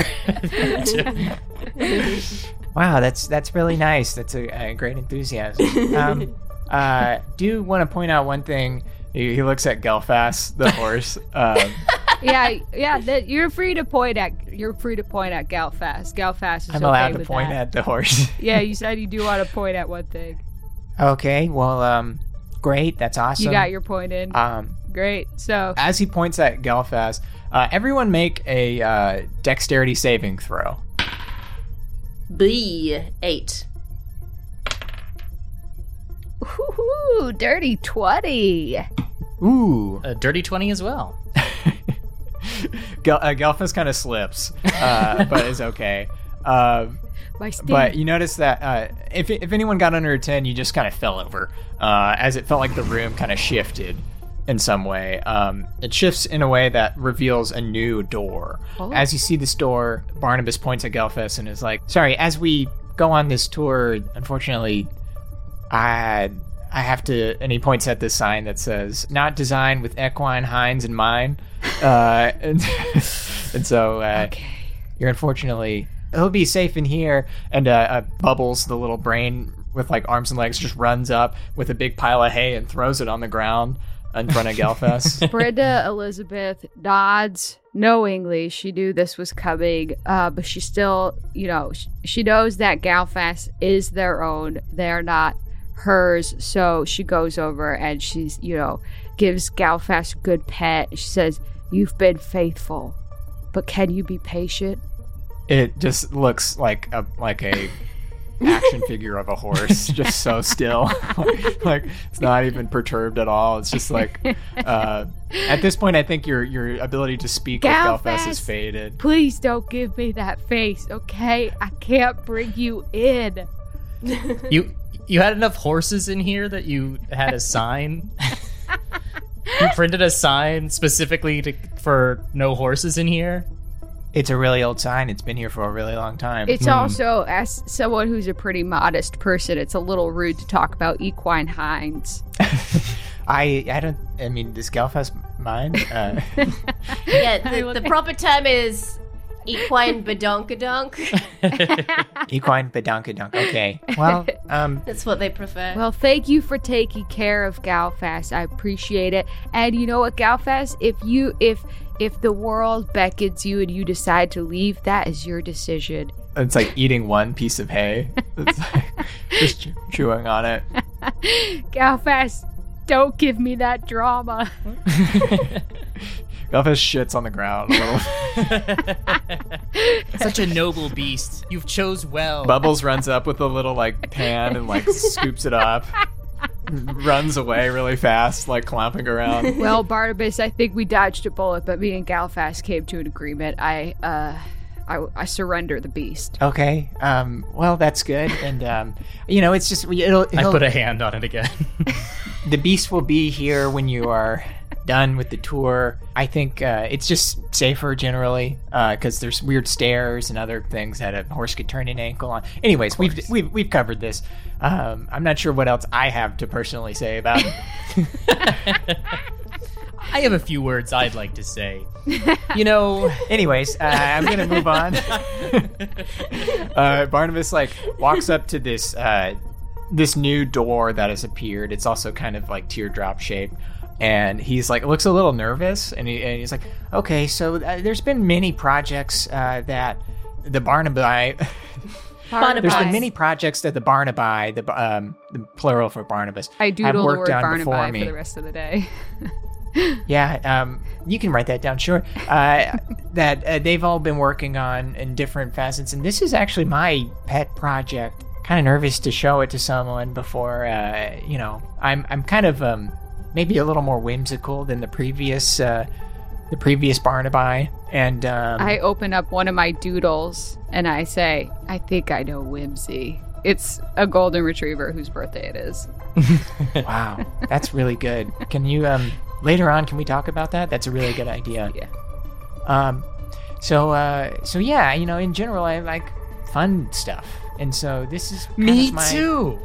Wow, that's that's really nice. That's a, a great enthusiasm. Um, uh, do want to point out one thing. He, he looks at Gelfas, the horse. Um,
yeah, yeah. That you're free to point at. You're free to point at Gelfas. Gelfas is
I'm
okay
allowed to
with
point
that.
at the horse.
Yeah, you said you do want to point at one thing.
Okay, well, um, great. That's awesome.
You got your point in.
Um,
Great. So
as he points at Gelfas, uh, everyone make a uh, dexterity saving throw.
B eight.
Ooh, dirty twenty.
Ooh.
A dirty twenty as well.
Gel- uh, Gelfas kind of slips, uh, but is okay. Uh,
My sting.
but you notice that uh, if if anyone got under a ten, you just kind of fell over, uh, as it felt like the room kind of shifted in some way. Um, it shifts in a way that reveals a new door.
Oh.
As you see this door, Barnabas points at Gelfas and is like, sorry, as we go on this tour, unfortunately, I I have to, and he points at this sign that says, not designed with equine hinds in mind. Uh, and, and so uh,
Okay.
you're unfortunately, he'll be safe in here. And uh, uh, Bubbles, the little brain with like arms and legs, just runs up with a big pile of hay and throws it on the ground in front of Gelfas.
Brenda Elizabeth nods knowingly. She knew this was coming, uh, but she still, you know, sh- she knows that Gelfas is their own. They're not hers. So she goes over and she's, you know, gives Gelfas a good pet. She says, "You've been faithful, but can you be patient?"
It just looks like a like a action figure of a horse, just so still. Like it's not even perturbed at all. It's just like uh, at this point, I think your your ability to speak with
Gelfas.
Gelfas is faded.
Please don't give me that face, okay? I can't bring you in.
You you had enough horses in here that you had a sign. You printed a sign specifically to for no horses in here.
It's a really old sign. It's been here for a really long time.
It's also, as someone who's a pretty modest person, it's a little rude to talk about equine hinds.
I I don't. I mean, does Gelfas mind? Uh,
Yeah,
I
the,
will
the
think-
proper term is equine badonkadonk.
equine badonkadunk. Okay. Well, um,
That's what they prefer.
Well, thank you for taking care of Gelfas. I appreciate it. And you know what, Gelfas? If you if if the world beckons you and you decide to leave, that is your decision.
it's like eating one piece of hay. It's like just chew- chewing on it.
Gelfas, don't give me that drama.
Gelfas shits on the ground a little.
Such a noble beast. You've chose well.
Bubbles runs up with a little like pan and like scoops it up, runs away really fast, like clomping around.
Well, Barnabas, I think we dodged a bullet, but me and Gelfas came to an agreement. I uh I, I surrender the beast.
Okay. Um. Well, that's good. And um, you know, it's just it'll.
I
it'll
put a hand on it again.
the beast will be here when you are done with the tour. I think uh, it's just safer generally because uh, there's weird stairs and other things that a horse could turn an ankle on. Anyways, we've we've we've covered this. Um, I'm not sure what else I have to personally say about it.
I have a few words I'd like to say. You know,
anyways, uh, I'm going to move on. uh, Barnabas, like, walks up to this uh, this new door that has appeared. It's also kind of, like, teardrop shaped. And he's, like, looks a little nervous. And, he, and he's like, okay, so uh, there's been many projects uh, that the Barnaby...
Barnaby.
There's been many projects that the Barnaby, the, um, the plural for Barnabas,
I
have
doodled the
worked
word
on before
Barnaby
me.
for the rest of the day.
Yeah, um, you can write that down, sure. Uh, that uh, they've all been working on in different facets, and this is actually my pet project. Kind of nervous to show it to someone before, uh, you know. I'm I'm kind of um, maybe a little more whimsical than the previous uh, the previous Barnaby, and um,
I open up one of my doodles and I say, I think I know Whimsy. It's a golden retriever whose birthday it is.
Wow, that's really good. Can you um? Later on, can we talk about that? That's a really good idea.
Yeah.
Um, so, uh, so yeah, you know, in general, I like fun stuff, and so this is kind
me
of my...
too.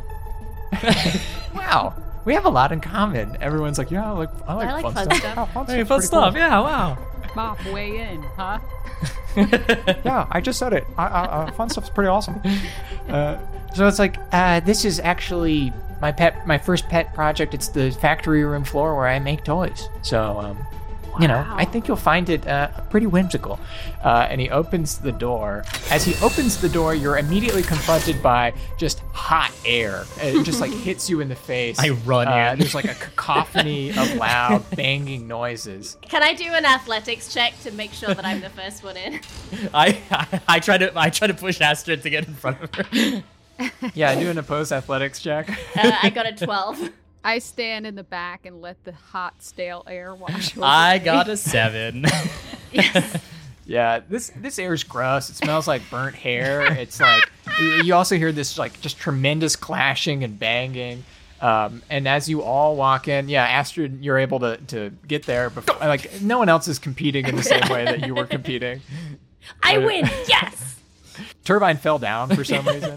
Wow, we have a lot in common. Everyone's like, yeah, I like, I like,
I like
fun,
fun
stuff.
stuff.
Oh, fun
Hey,
stuff's
fun
pretty
stuff.
cool.
Yeah, wow.
Mop, weigh in, huh?
Yeah, I just said it. I, I, uh, fun stuff's pretty awesome. Uh, so it's like, uh, this is actually my pet, my first pet project. It's the factory room floor where I make toys. So, um, you know, I think you'll find it uh, pretty whimsical. Uh, and he opens the door. As he opens the door, you're immediately confronted by just hot air. It just like hits you in the face.
I run
uh,
in.
There's like a cacophony of loud banging noises.
Can I do an athletics check to make sure that I'm the first one in?
I, I I try to I try to push Astrid to get in front of her.
Yeah, do an opposed athletics check.
Uh, I got a twelve.
I stand in the back and let the hot, stale air wash over
I
me.
got a seven.
Yes.
Yeah, this this air is gross. It smells like burnt hair. It's like you also hear this like just tremendous clashing and banging. Um, and as you all walk in, yeah, Astrid, you're able to, to get there before like no one else is competing in the same way that you were competing.
I win. Yes.
Turbine fell down for some reason.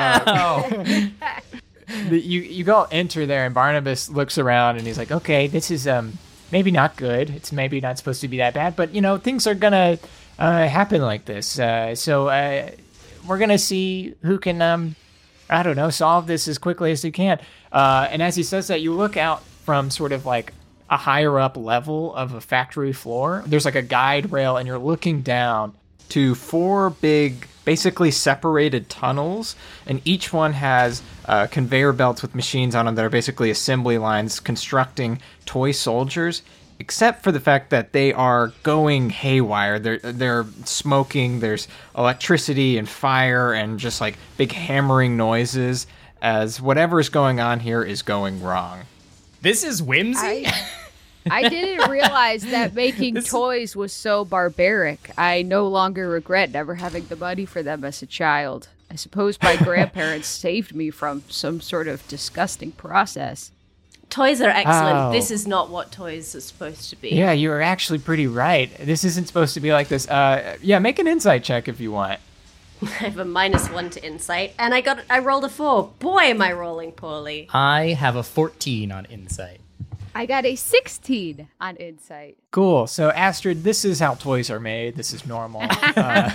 Uh, the, you you go enter there, and Barnabas looks around, and he's like, "Okay, this is um maybe not good. It's maybe not supposed to be that bad, but you know things are gonna uh, happen like this. Uh, so uh, we're gonna see who can um I don't know solve this as quickly as you can." Uh, and as he says that, you look out from sort of like a higher up level of a factory floor. There's like a guide rail, and you're looking down to four big, basically separated tunnels, and each one has uh, conveyor belts with machines on them that are basically assembly lines constructing toy soldiers, except for the fact that they are going haywire. They're, they're smoking, there's electricity and fire and just like big hammering noises as whatever is going on here is going wrong.
This is whimsy?
I, I didn't realize that making
This-
toys was so barbaric. I no longer regret never having the money for them as a child. I suppose my grandparents saved me from some sort of disgusting process.
Toys are excellent.
Oh.
This is not what toys are supposed to be.
Yeah, you were actually pretty right. This isn't supposed to be like this. Uh, yeah, make an insight check if you want.
I have a minus one to insight, and I got I rolled a four. Boy, am I rolling poorly.
I have a fourteen on insight.
I got a sixteen on insight.
Cool. So, Astrid, this is how toys are made. This is normal. Uh,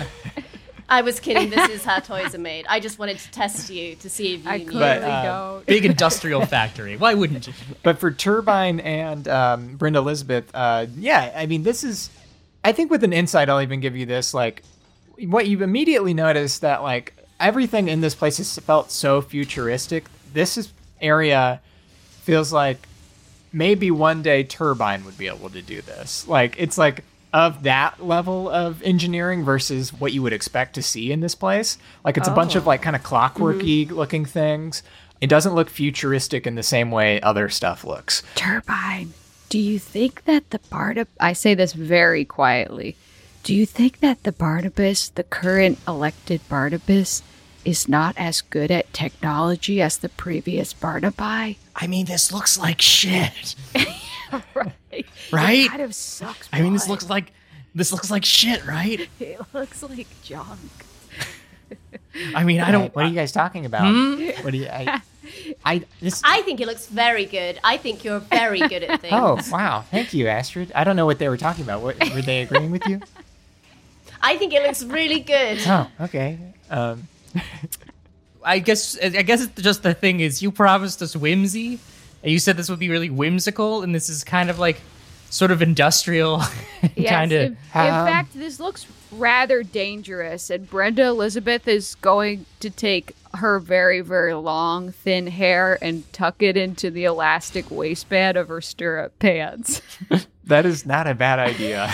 I was kidding. This is how toys are made. I just wanted to test you to see if you
I
knew.
clearly
But, uh,
don't.
Big industrial factory. Why wouldn't you?
but for Turbine and um, Brenda Elizabeth, uh, yeah, I mean, this is, I think with an insight, I'll even give you this. Like, what you immediately notice that, like, everything in this place has felt so futuristic. This is area feels like maybe one day Turbine would be able to do this. Like, it's like of that level of engineering versus what you would expect to see in this place. Like, it's a bunch of like kind of clockworky looking things. It doesn't look futuristic in the same way other stuff looks.
Turbine, do you think that the Barnabas... I say this very quietly. Do you think that the Barnabas, the current elected Barnabas, is not as good at technology as the previous Barnaby?
I mean, this looks like shit.
It
Right?
kind of sucks.
I mean, this
blood.
looks like this looks like shit, right?
It looks like junk.
I mean, I
What,
don't.
what are you guys talking about?
Hmm?
What do you? I, I this.
I think it looks very good. I think you're very good at things.
Oh wow! Thank you, Astrid. I don't know what they were talking about. What were they agreeing with you?
I think it looks really good.
Oh, okay. Um,
I guess I guess it's just the thing is you promised us whimsy, and you said this would be really whimsical, and this is kind of like sort of industrial,
Yes,
kind of.
in, in fact, this looks rather dangerous, and Brenda Elizabeth is going to take her very, very long, thin hair and tuck it into the elastic waistband of her stirrup pants.
that is not a bad idea.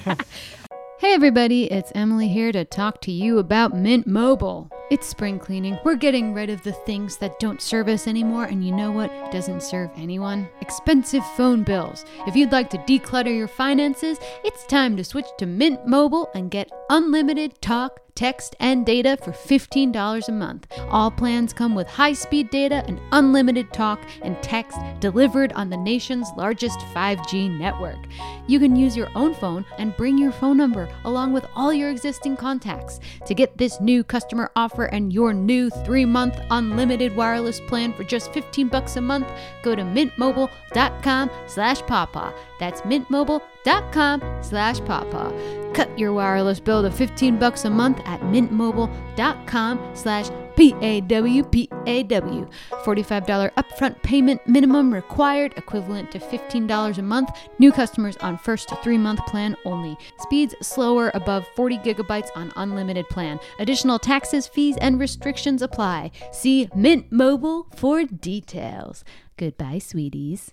Hey everybody, it's Emily here to talk to you about Mint Mobile. It's spring cleaning. We're getting rid of the things that don't serve us anymore, and you know what doesn't serve anyone? Expensive phone bills. If you'd like to declutter your finances, it's time to switch to Mint Mobile and get unlimited talk, text, and data for fifteen dollars a month. All plans come with high-speed data and unlimited talk and text delivered on the nation's largest five G network. You can use your own phone and bring your phone number along with all your existing contacts. To get this new customer offer and your new three-month unlimited wireless plan for just fifteen bucks a month, go to mintmobile.com slash pawpaw. That's mintmobile.com slash pawpaw. Cut your wireless bill to fifteen bucks a month at mintmobile.com slash P-A-W-P-A-W. forty-five dollars upfront payment minimum required, equivalent to fifteen dollars a month. New customers on first three-month plan only. Speeds slower above forty gigabytes on unlimited plan. Additional taxes, fees, and restrictions apply. See Mint Mobile for details. Goodbye, sweeties.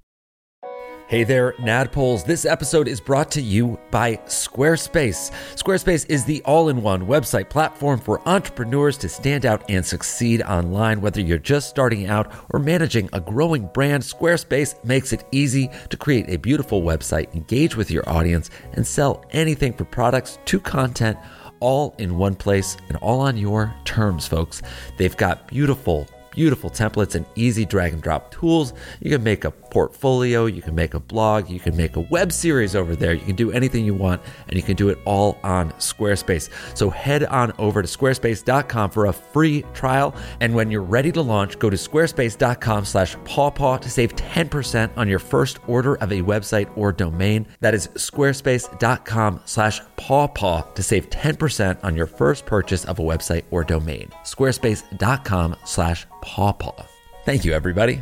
Hey there, Nadpoles. This episode is brought to you by Squarespace. Squarespace is the all-in-one website platform for entrepreneurs to stand out and succeed online. Whether you're just starting out or managing a growing brand, Squarespace makes it easy to create a beautiful website, engage with your audience, and sell anything from products to content, all in one place and all on your terms, folks. They've got beautiful Beautiful templates and easy drag and drop tools. You can make a portfolio, you can make a blog, you can make a web series over there. You can do anything you want, and you can do it all on Squarespace. So head on over to squarespace dot com for a free trial. And when you're ready to launch, go to squarespace.com slash pawpaw to save ten percent on your first order of a website or domain. That is squarespace.com slash pawpaw to save ten percent on your first purchase of a website or domain. Squarespace.com slash pawpaw. Thank you, everybody.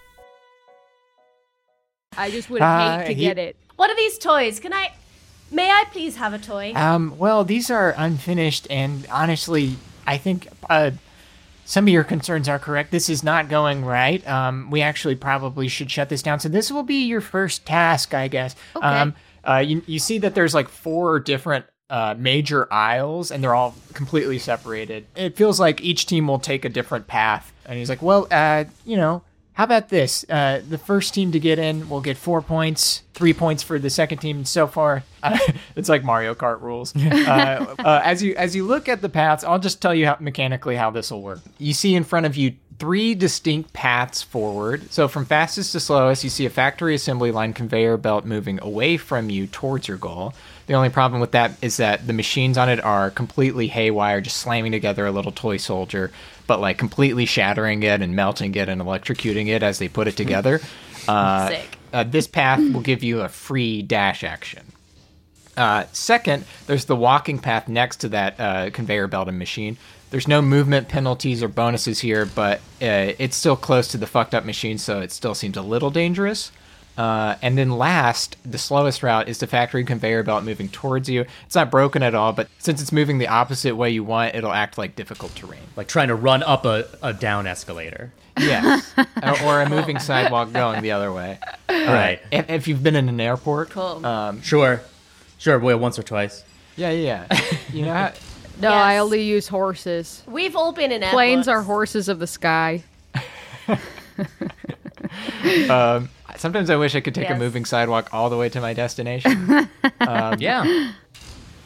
I just would
Uh,
hate to
he-
get it.
What are these toys? Can I... May I please have a toy?
um, well, these are unfinished, and honestly, I think uh, some of your concerns are correct. This is not going right. Um, we actually probably should shut this down. So this will be your first task, I guess.
Okay.
Um, uh, you, you see that there's like four different uh, major aisles, and they're all completely separated. It feels like each team will take a different path. And he's like, well, uh, you know, how about this? Uh, the first team to get in will get four points, three points for the second team. So far, uh, it's like Mario Kart rules. uh, uh, as you as you look at the paths, I'll just tell you how, mechanically how this will work. You see in front of you three distinct paths forward. So from fastest to slowest, you see a factory assembly line conveyor belt moving away from you towards your goal. The only problem with that is that the machines on it are completely haywire, just slamming together a little toy soldier, but like completely shattering it and melting it and electrocuting it as they put it together. Uh,
Sick.
uh, this path will give you a free dash action. Uh, second, there's the walking path next to that uh, conveyor belt and machine. There's no movement penalties or bonuses here, but uh, it's still close to the fucked up machine, so it still seems a little dangerous. Uh, and then last, the slowest route is the factory conveyor belt moving towards you. It's not broken at all, but since it's moving the opposite way you want, it'll act like difficult terrain.
Like trying to run up a, a down escalator.
Yes. or, or a moving sidewalk going the other way.
Right.
If, if you've been in an airport.
Cool.
Um,
Sure. Sure, well, once or twice.
yeah, yeah. yeah. You know how...
No,
Yes.
I only use horses.
We've all been in airports.
Planes are horses of the sky.
Um, sometimes I wish I could take a
Yes.
moving sidewalk all the way to my destination. um,
Yeah.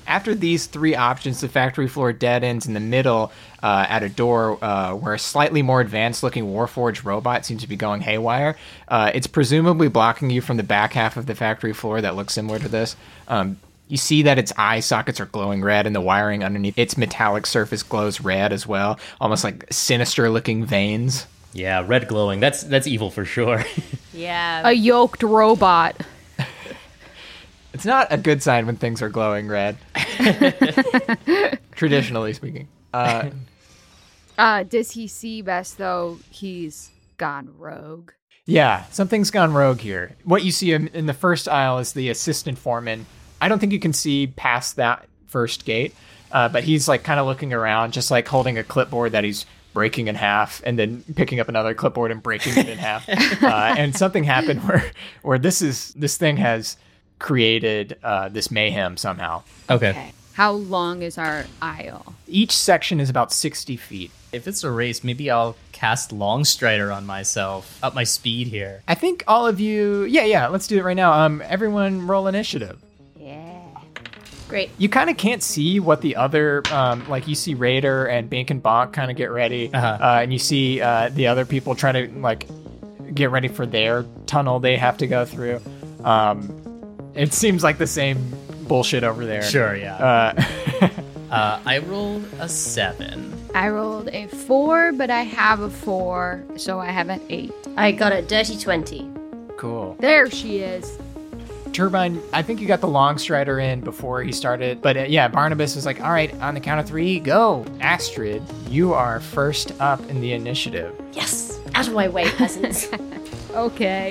After these three options, the factory floor dead ends in the middle uh, at a door uh, where a slightly more advanced-looking Warforged robot seems to be going haywire. Uh, it's presumably blocking you from the back half of the factory floor that looks similar to this. Um, you see that its eye sockets are glowing red, and the wiring underneath its metallic surface glows red as well, almost like sinister-looking veins.
Yeah, red glowing. That's that's evil for sure.
Yeah.
A yoked robot.
It's not a good sign when things are glowing red. Traditionally speaking. Uh,
Uh, does he see best though he's gone rogue?
yeah, something's gone rogue here. What you see in, in the first aisle is the assistant foreman. I don't think you can see past that first gate, uh, but he's like kind of looking around, just like holding a clipboard that he's breaking in half and then picking up another clipboard and breaking it in half. Uh, and something happened where, where this is, this thing has created uh, this mayhem somehow.
Okay.
Okay. How long is our aisle?
Each section is about sixty feet.
If it's a race, maybe I'll cast Longstrider on myself. Up my speed here.
I think all of you, yeah, yeah, let's do it right now. Um, everyone roll initiative.
Yeah.
Great.
You kind of can't see what the other, um, like you see Raider and Bink and Bonk kind of get ready,
Uh-huh.
uh, and you see uh, the other people try to like get ready for their tunnel they have to go through. Um, it seems like the same bullshit over there.
Sure, yeah.
Uh,
Uh, I rolled a seven.
I rolled a four, but I have a four, so I have an eight.
I got a dirty twenty.
cool.
There she is.
Turbine, I think you got the long strider in before he started. But uh, yeah, Barnabas is like, all right, on the count of three, go. Astrid, you are first up in the initiative.
Yes. Out of my way, peasants.
Okay.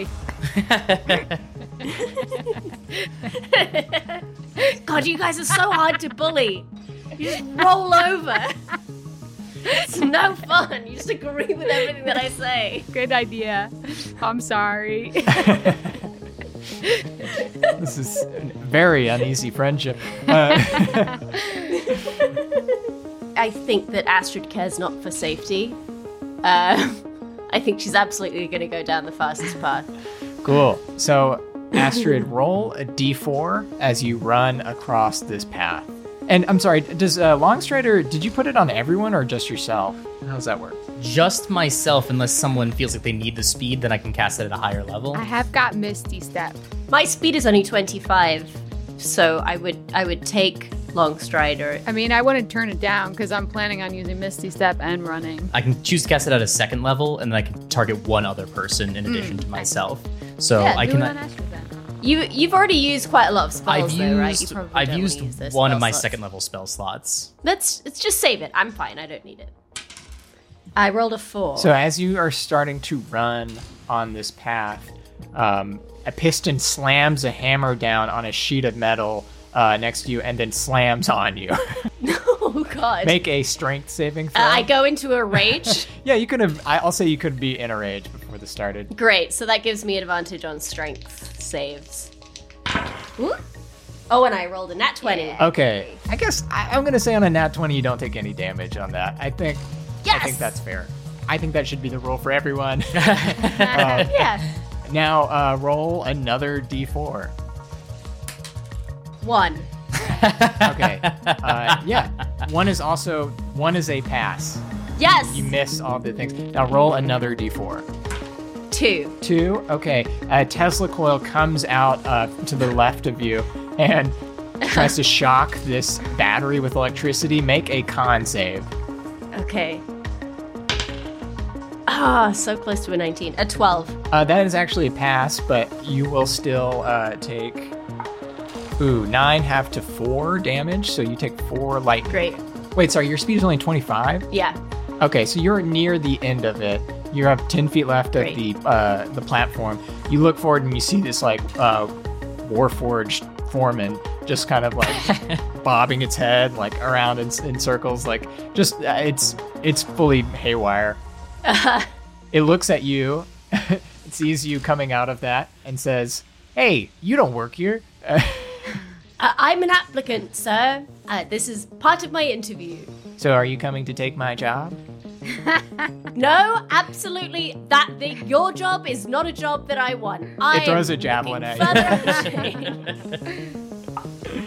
God, you guys are so hard to bully. You just roll over. It's no fun. You just agree with everything that I say.
Good idea. I'm sorry.
This is a very uneasy friendship. Uh,
I think that Astrid cares not for safety. Uh, I think she's absolutely going to go down the fastest path.
cool. So, Astrid, roll a d four as you run across this path. And I'm sorry, does uh, Longstrider, did you put it on everyone or just yourself? How does that work?
Just myself, unless someone feels like they need the speed, then I can cast it at a higher level.
I have got Misty Step.
My speed is only twenty-five, so I would I would take Longstrider.
I mean, I wouldn't turn it down because I'm planning on using Misty Step and running.
I can choose to cast it at a second level, and then I can target one other person in addition to myself. So
yeah,
I
do
can.
it on Astrid then.
You you've already used quite a lot of spells,
I've
though, right? You
used
probably
I've
don't
used
wanna use those
one
spell
of my
slots.
second level spell slots.
Let's let's just save it. I'm fine. I don't need it. I rolled a four.
So, as you are starting to run on this path, um, a piston slams a hammer down on a sheet of metal uh, next to you and then slams on you.
Oh God.
Make a strength saving throw.
Uh, I go into a rage.
Yeah, you could have. I- I'll say you could be in a rage before this started.
Great. So that gives me advantage on strength saves. Ooh. Oh, and I rolled a nat twenty.
Okay, I guess I, I'm gonna say on a nat twenty you don't take any damage on that. I think. I
Yes!
think that's fair. I think that should be the rule for everyone.
Yeah.
Now uh, roll another d four.
One.
Okay. Uh, yeah. One is also one is a pass.
Yes.
You miss all the things. Now roll another d four.
Two.
Two. Okay. A Tesla coil comes out uh, to the left of you and tries to shock this battery with electricity. Make a con save.
Okay. Ah, so close to a nineteen. A twelve.
Uh, that is actually a pass, but you will still uh, take. Ooh, nine half to four damage, so you take four lightning.
Great.
Wait, sorry, your speed is only twenty-five?
Yeah.
Okay, so you're near the end of it. You have ten feet left of
Great.
the uh, the platform. You look forward and you see this like uh, Warforged foreman just kind of like bobbing its head like around in, in circles, like just uh, it's it's fully haywire. It looks at you, it sees you coming out of that, and says, "Hey, you don't work here."
Uh, I'm an applicant, sir. Uh, this is part of my interview.
So, are you coming to take my job?
No, absolutely. That the, your job is not a job that I want. I
It throws
am
a javelin
looking
at you.
further up the chain.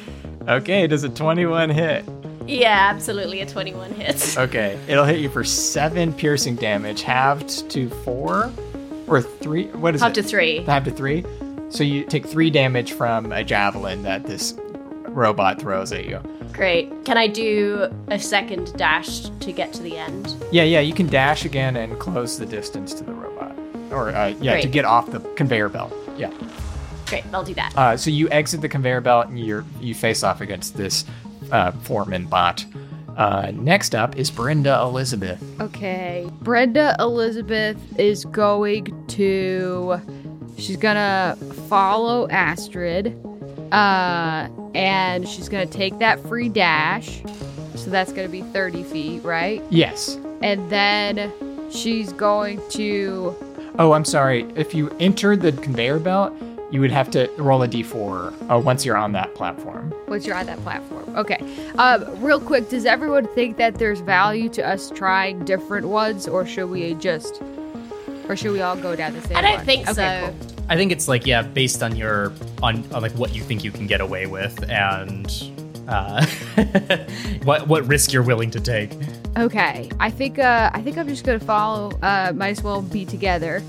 Okay, does a twenty-one hit?
Yeah, absolutely a twenty-one hit.
Okay, it'll hit you for seven piercing damage, halved to four or three. What is
Half
it?
to three.
Halved to three. So you take three damage from a javelin that this robot throws at you.
Great. Can I do a second dash to get to the end?
Yeah, yeah, you can dash again and close the distance to the robot, or uh, yeah,
Great.
to get off the conveyor belt. Yeah.
Great, I'll do that.
Uh, so you exit the conveyor belt and you you face off against this uh, foreman bot. Uh, next up is Brenda Elizabeth.
Okay. Brenda Elizabeth is going to. She's gonna follow Astrid. Uh, and she's gonna take that free dash. So that's gonna be thirty feet, right?
Yes.
And then she's going to.
Oh, I'm sorry. If you entered the conveyor belt, you would have to roll a d four uh, once you're on that platform.
Once you're on that platform. Okay. Um, real quick, does everyone think that there's value to us trying different ones, or should we just. Or should we all go down the same
I don't
one?
think
Okay,
so.
cool.
I think it's like, yeah, based on your on, on like what you think you can get away with and uh, what what risk you're willing to take.
Okay, I think uh, I think I'm just gonna follow. Uh, might as well be together.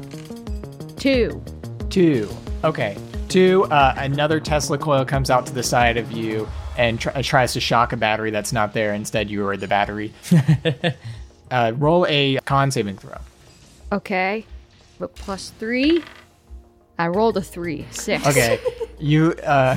Two.
Two. Okay. Two, uh, another Tesla coil comes out to the side of you and tr- tries to shock a battery that's not there. Instead, you are the battery. uh, roll a con saving throw.
Okay, but plus three. I rolled a three. Six.
Okay. You, uh...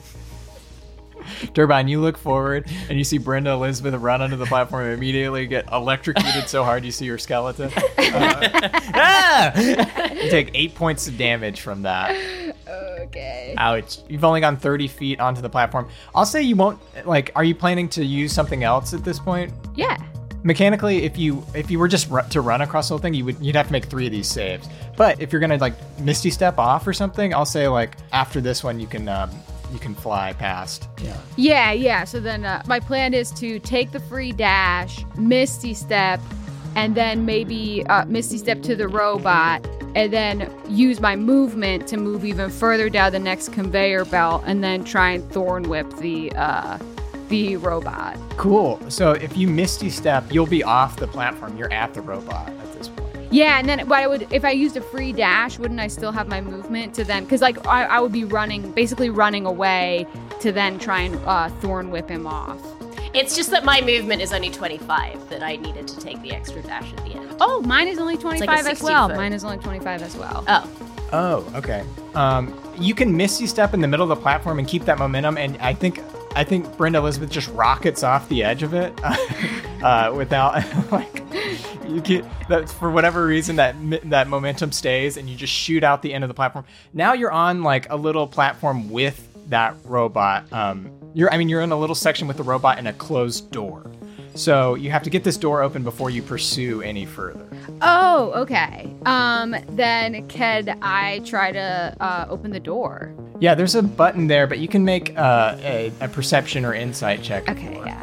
Turbine, you look forward and you see Brenda Elizabeth run onto the platform and immediately get electrocuted so hard you see her skeleton. Uh, ah! You take eight points of damage from that.
Okay.
Ouch. You've only gone thirty feet onto the platform. I'll say you won't, like, are you planning to use something else at this point?
Yeah.
Mechanically, if you if you were just ru- to run across the whole thing, you would you'd have to make three of these saves. But if you're gonna like Misty Step off or something, I'll say like after this one you can um, you can fly past. Yeah.
Yeah, yeah. So then uh, my plan is to take the free dash, Misty Step, and then maybe uh, Misty Step to the robot, and then use my movement to move even further down the next conveyor belt, and then try and Thorn Whip the uh, the robot.
Cool. So if you Misty Step, you'll be off the platform. You're at the robot at this point.
Yeah, and then what I would, if I used a free dash, wouldn't I still have my movement to then? Because like I, I would be running, basically running away to then try and uh, Thorn Whip him off.
It's just that my movement is only twenty-five, that I needed to take the extra dash at the end.
Oh, mine is only twenty-five as well.
foot.
Mine is only twenty-five as well.
Oh.
Oh, okay. Um, you can Misty Step in the middle of the platform and keep that momentum, and I think I think Brenda Elizabeth just rockets off the edge of it uh, without like you can. That for whatever reason that that momentum stays, and you just shoot out the end of the platform. Now you're on like a little platform with that robot. Um, you're I mean you're in a little section with the robot and a closed door. So you have to get this door open before you pursue any further.
Oh, okay. Um, then can I try to uh, open the door?
Yeah, there's a button there, but you can make uh, a, a perception or insight check.
Okay, yeah.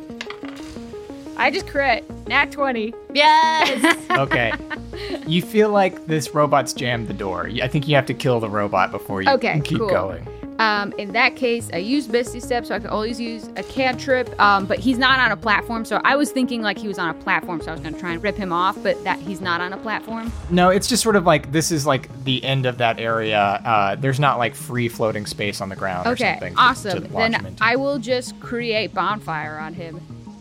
I just crit. Nat twenty.
Yes!
Okay. You feel like this robot's jammed the door. I think you have to kill the robot before you
Okay,
keep
cool.
going.
Um, in that case, I use Misty Step, so I can always use a cantrip. Um, but he's not on a platform, so I was thinking like he was on a platform, so I was gonna try and rip him off, but that he's not on a platform.
No, it's just sort of like this is like the end of that area. Uh, there's not like free floating space on the ground or
Okay,
something. to-
awesome.
to launch him
Then
into.
I will just create bonfire on him.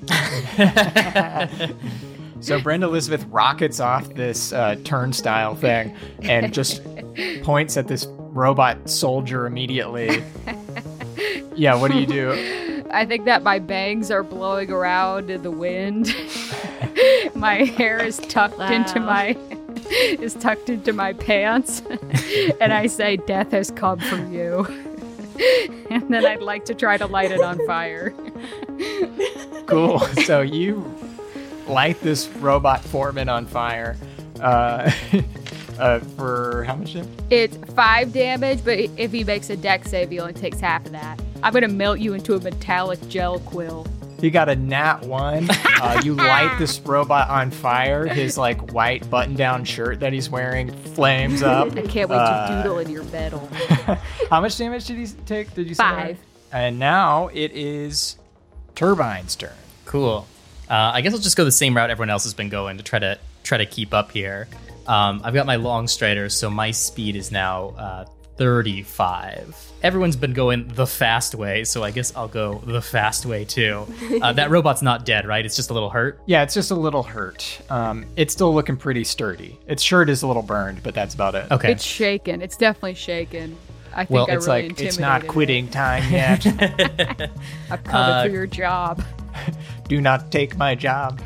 So Brenda Elizabeth rockets off this uh, turnstile thing and just points at this robot soldier immediately. Yeah, what do you do?
I think that my bangs are blowing around in the wind. My hair is tucked
Wow.
into my is tucked into my pants, and I say, "Death has come from you." And then I'd like to try to light it on fire.
Cool. So you light this robot foreman on fire. Uh, uh, for how much? Damage?
It's five damage, but if he makes a dex save, he only takes half of that. I'm gonna melt you into a metallic gel quill.
You got a nat one. Uh, you light this robot on fire. His like white button-down shirt that he's wearing flames up.
I can't wait
Uh,
to doodle in your bedroll.
How much damage did he take? Did you say?
Five.
And now it is Turbine's turn.
Cool. Uh, I guess I'll just go the same route everyone else has been going to try to try to keep up here. Um, I've got my long strider, so my speed is now uh, thirty-five. Everyone's been going the fast way, so I guess I'll go the fast way too. Uh, that robot's not dead, right? It's just a little hurt?
Yeah, it's just a little hurt. Um, it's still looking pretty sturdy. Its shirt is a little burned, but that's about it.
Okay.
It's shaken. It's definitely shaken. I think
Well,
I
It's
really
like,
intimidated
it's not quitting time yet.
I've come
Uh,
for your job.
Do not take my job.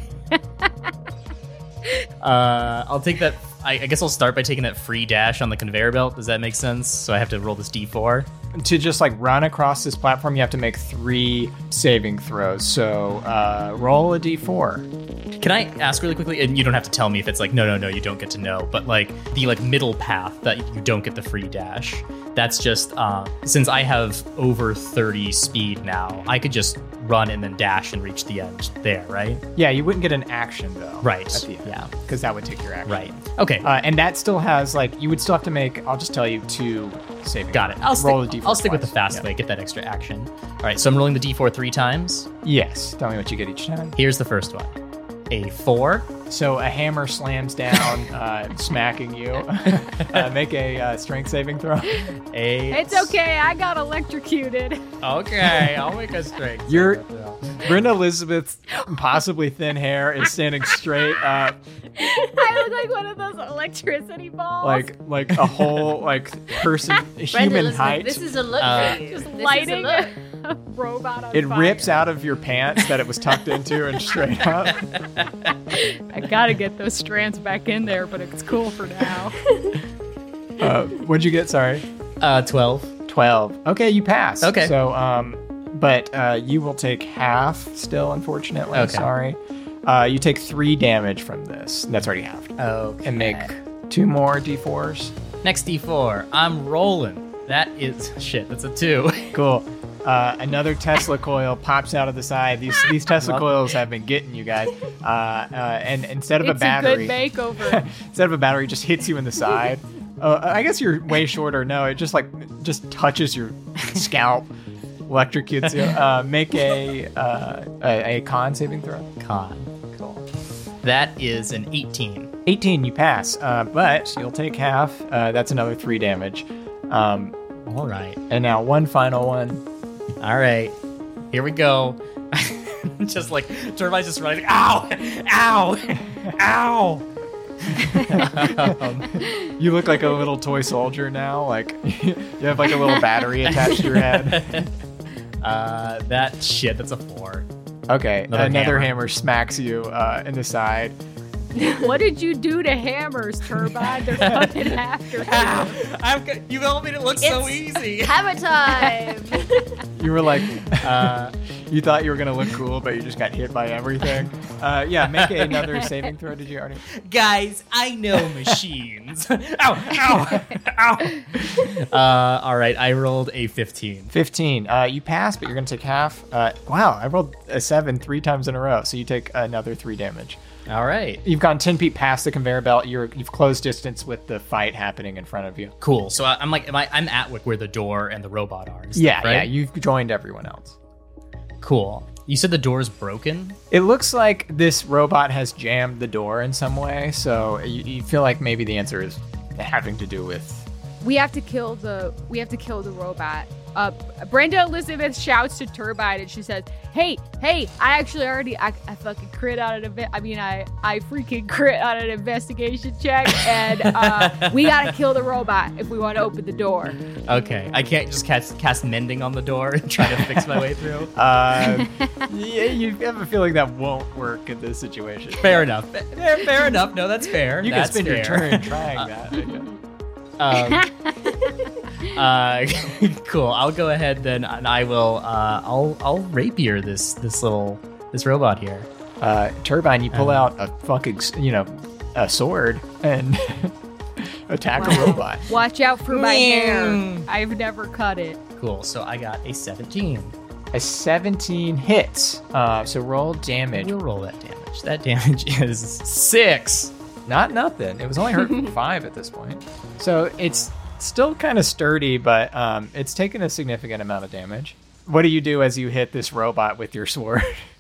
Uh, I'll take that. I, I guess I'll start by taking that free dash on the conveyor belt. Does that make sense? So I have to roll this D four.
To just like run across this platform, you have to make three saving throws. So uh, roll a d four.
Can I ask really quickly, and you don't have to tell me if it's like, no, no, no, you don't get to know, but like the like middle path that you don't get the free dash, that's just, uh, since I have over thirty speed now, I could just run and then dash and reach the end there, right?
Yeah, you wouldn't get an action though.
Right.
At the end,
Yeah.
because that would take your action.
Right. Okay.
Uh, and that still has like you would still have to make. I'll just tell you two saving.
Got it.
throws.
I'll stick,
roll a d four.
I'll stick with the
twice.
fast
Yeah.
way, get that extra action. All right, so I'm rolling the D four three times.
Yes. Tell me what you get each time.
Here's the first one. A four.
So a hammer slams down, uh, smacking you. uh, make a uh, strength saving throw.
A.
It's okay. I got electrocuted.
Okay, I'll make a strength.
You're Brenda Elizabeth's possibly thin hair is standing straight up,
I look like one of those electricity balls.
like like a whole like person
Brenda
human
Elizabeth,
height.
this is a look
Uh,
for you.
just
This is a
lighting
look.
a robot on
It
fire.
rips out of your pants that it was tucked into and straight up.
I gotta get those strands back in there, but it's cool for now.
Uh, what'd you get? Sorry.
Uh, twelve.
twelve. Okay, you pass.
Okay.
So, um, but uh, you will take half still, unfortunately.
Okay.
Sorry. Uh, you take three damage from this. That's already halved.
Okay.
And make two more d fours.
Next D four. I'm rolling. That is shit. That's a two.
Cool. Uh, another Tesla coil pops out of the side. These these Tesla coils have been getting you guys. Uh, uh, and instead of
It's
a battery,
a good makeover.
instead of a battery, it just hits you in the side. Uh, I guess you're way shorter. No, it just like just touches your scalp, electrocutes you. Uh, make a, uh, a a con saving throw.
Con.
Cool.
That is an eighteen.
eighteen, you pass, uh, but you'll take half. Uh, that's another three damage. Um,
All right.
and now one final one.
All right. Here we go. Just like Turbine's just running. Ow! Ow! Ow! um,
You look like a little toy soldier now. Like you have like a little battery attached to your head.
uh, that shit. That's a four.
Okay,
Another
another,
hammer.
hammer. smacks you uh, in the side.
What did you do to hammers, Turbine? They're fucking after you.
I'm. g- You all made it look so
It's-
easy.
Hammer time!
You were like,
Uh,
you thought you were gonna look cool, but you just got hit by everything. Uh, yeah, make another saving throw. Did you already?
guys, I know machines. ow! Ow! Ow! Uh, all right. I rolled a fifteen.
Fifteen. Uh, you pass, but you're gonna take half. Uh, wow, I rolled a seven three times in a row, so you take another three damage.
All right.
You've gone ten feet past the conveyor belt. You're you've closed distance with the fight happening in front of you.
Cool. So I, I'm like, am I, I'm at like where the door and the robot are. and stuff,
Yeah,
right?
yeah. You've joined everyone else.
Cool. You said the door's broken?
It looks like this robot has jammed the door in some way, so you, you feel like maybe the answer is having to do with.
We have to kill the we have to kill the robot. Uh, Brenda Elizabeth shouts to Turbine and she says, "Hey, hey! I actually already I, I fucking crit on an event. I mean, I I freaking crit on an investigation check, and uh, we gotta kill the robot if we want to open the door."
Okay. I can't just cast, cast mending on the door and try to fix my way through.
Uh, yeah, you have a feeling that won't work in this situation.
Fair enough. Fair, fair enough. No, that's fair.
You
that's
can spend your
fair.
turn trying that. Yeah.
Um, uh, cool. I'll go ahead then, and I will. Uh, I'll I'll rapier this this little this robot here.
Uh, Turbine, you pull
Um,
out a fucking, s- you know, a sword and attack a robot.
Watch out for my hair.
Mm.
I've never cut it.
Cool. So I got a seventeen.
A seventeen hits. Uh, so roll damage.
We'll roll that damage. That damage is six.
Not nothing. It was only hurt for five at this point. So it's still kind of sturdy, but um, it's taken a significant amount of damage. what do you do as you hit this robot with your sword?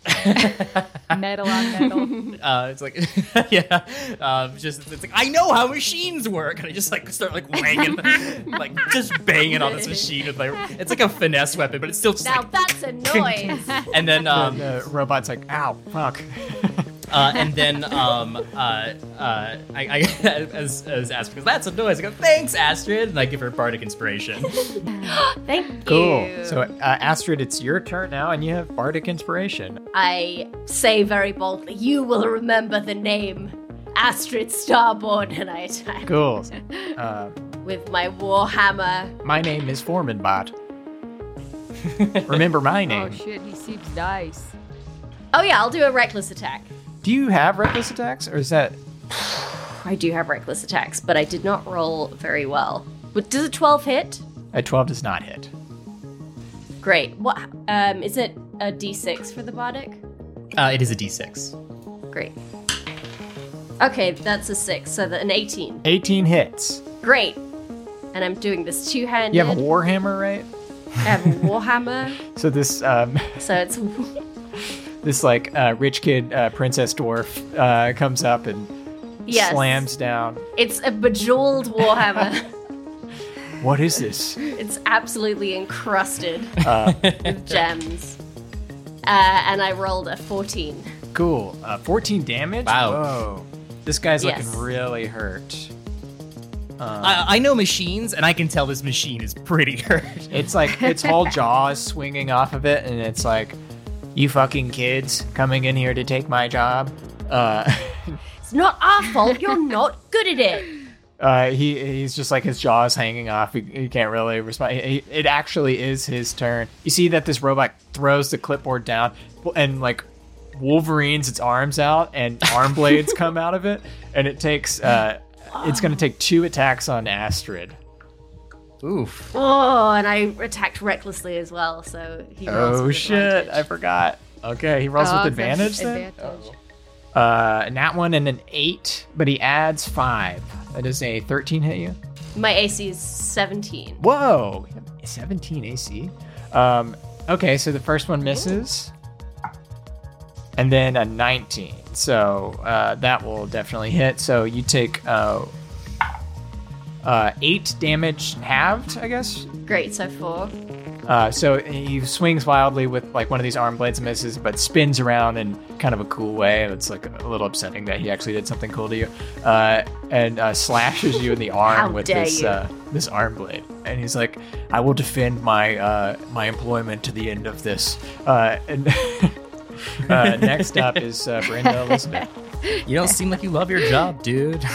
Metal on metal.
Uh, it's like, yeah, um, just it's like I know how machines work, and I just like start like wanging, like just banging on this machine with my. It's like a finesse weapon, but it's still just
Now
like.
that's a noise.
And then um,
the robot's like, ow, fuck.
Uh, and then, um, uh, uh, I, I as as Astrid goes, that's a noise. I go, thanks, Astrid, and I give her bardic inspiration.
Thank you.
Cool. So, uh, Astrid, it's your turn now, and you have bardic inspiration.
I say very boldly, you will remember the name Astrid Starborn, and I attack
Cool. Uh,
with my warhammer.
my name is Foremanbot. Remember my
Oh
name.
shit, he seems nice.
Oh yeah, I'll do a reckless attack.
Do you have reckless attacks, or is that...
I do have reckless attacks, but I did not roll very well. But does a twelve hit?
A twelve does not hit.
Great. What? Um, is it a D six for the bardic?
Uh, it is a D six.
Great. Okay, that's a six, so that an eighteen.
eighteen hits.
Great. And I'm doing this two-handed.
You have a warhammer, right?
I have a warhammer,
So this, um,
so it's
this like uh, rich kid uh, princess dwarf uh, comes up and
yes,
slams down.
it's a bejeweled warhammer.
What is this?
It's absolutely encrusted
Uh,
with gems. Uh, and I rolled a fourteen.
cool. Uh, fourteen damage?
Wow.
Whoa. This guy's
Yes.
looking really hurt. Uh,
I, I know machines, and I can tell this machine is pretty hurt.
It's like its whole jaw is swinging off of it, and it's like, you fucking kids coming in here to take my job. Uh,
It's not our fault. You're not good at it.
uh, he he's just like his jaw is hanging off. He, he can't really respond. He, it actually is his turn. You see that this robot throws the clipboard down and like Wolverines its arms out, and arm blades come out of it, and it takes. Uh, it's going to take two attacks on Astrid.
Oof.
Oh, and I attacked recklessly as well, so he rolls
Oh
with
shit!
advantage.
I forgot. Okay, he rolls
Oh,
with
okay.
advantage then.
Advantage.
Uh, and that one and an eight, but he adds five. That is a thirteen hit you.
My A C is seventeen.
Whoa, we have seventeen A C. Um, okay, so the first one misses, and then a nineteen. So uh, that will definitely hit. So you take uh, uh, eight damage halved, I guess.
Great, so four.
Uh, so he swings wildly with like one of these arm blades, misses, but spins around in kind of a cool way. It's like a little upsetting that he actually did something cool to you, uh, and uh, slashes you in the arm
How
with
dare
this
you.
uh, this arm blade. And he's like, "I will defend my uh, my employment to the end of this." Uh, and uh, next up is uh, Brenda Elizabeth.
You don't seem like you love your job, dude.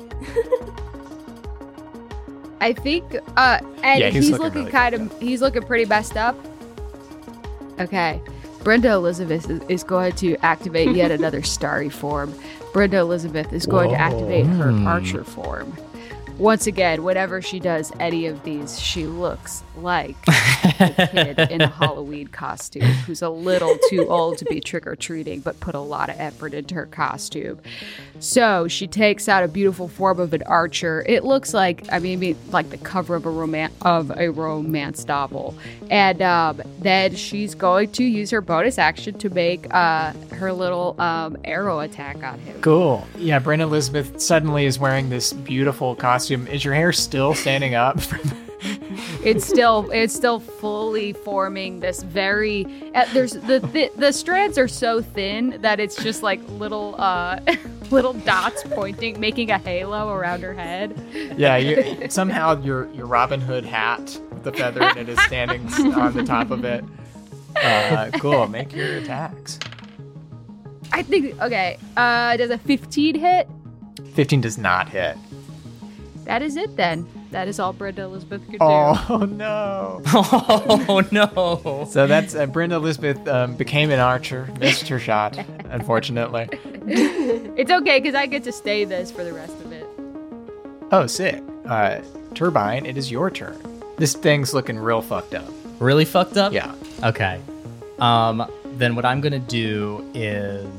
I think, uh, and
Yeah, he's
he's,
looking
looking,
really
kind
good,
of, he's looking pretty messed up. Okay. Brenda Elizabeth is, is going to activate yet another starry form. Brenda Elizabeth is going to activate her archer form. Once again, whenever she does any of these, she looks like a kid in a Halloween costume who's a little too old to be trick-or-treating, but put a lot of effort into her costume. So she takes out a beautiful form of an archer. It looks like, I mean, like the cover of a roman- of a romance novel. And um, then she's going to use her bonus action to make uh, her little um, arrow attack on him.
Cool. Yeah, Brenda Elizabeth suddenly is wearing this beautiful costume. Is your hair still standing up?
It's still it's still fully forming this very uh, there's the, the the strands are so thin that it's just like little uh little dots pointing, making a halo around her head.
Yeah, you, somehow your your Robin Hood hat with the feather in it is standing on the top of it. Uh, cool. Make your attacks.
I think okay. Uh, does a fifteen hit?
fifteen does not hit.
That is it then. That is all Brenda Elizabeth could do.
Oh no!
Oh no!
So that's uh, Brenda Elizabeth um, became an archer, missed her shot, unfortunately.
It's okay because I get to stay this for the rest of it.
Oh, sick. Uh, Turbine, it is your turn. This thing's looking real fucked up.
Really fucked up?
Yeah.
Okay. Um. Then what I'm gonna do is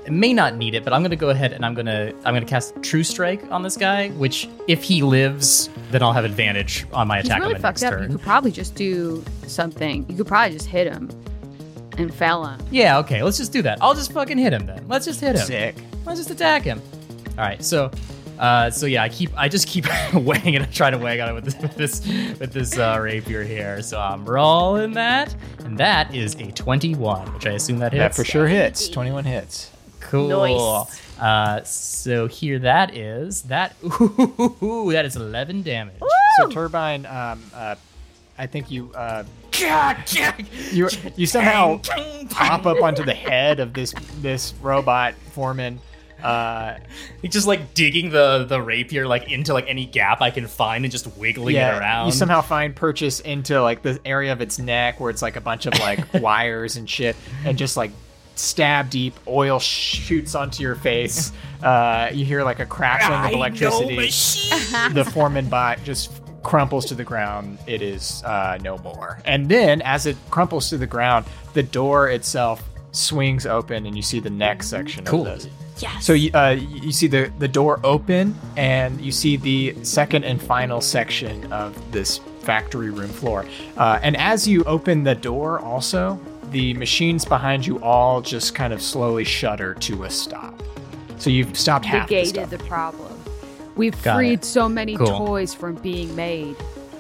I may not need it, but I'm gonna go ahead and I'm gonna I'm gonna cast True Strike on this guy. Which, if he lives, then I'll have advantage on my
He's
attack
really
on the next
fucked up.
turn.
You could probably just do something. You could probably just hit him and fell him.
Yeah, okay, let's just do that. I'll just fucking hit him then. Let's just hit him.
Sick.
Let's just attack him. All right, so, uh, so yeah, I keep, I just keep weighing it, trying to wang on it with this, with this, with this uh, rapier here. So I'm rolling that, and that is a twenty-one, which I assume that hits.
That for sure hits. twenty-one hits.
Cool.
Nice.
Uh, so here that is that. Ooh, that is eleven damage.
So Turbine, um, uh, I think you, uh, you, you somehow pop up onto the head of this this robot foreman. Uh,
He's just like digging the the rapier like into like any gap I can find and just wiggling it around.
You somehow find purchase into like the area of its neck where it's like a bunch of like wires and shit, and just like stab deep, oil shoots onto your face. Uh, you hear like a crackling of electricity. The foreman bot just crumples to the ground. It is uh, no more. And then as it crumples to the ground, the door itself swings open and you see the next section
Cool.
of this.
Yes.
So you, uh, you see the, the door open, and you see the second and final section of this factory room floor. Uh, and as you open the door also, the machines behind you all just kind of slowly shudder to a stop. So you've stopped half the
Negated
stuff.
the problem. We've
Got
freed
it.
so many
Cool.
toys from being made.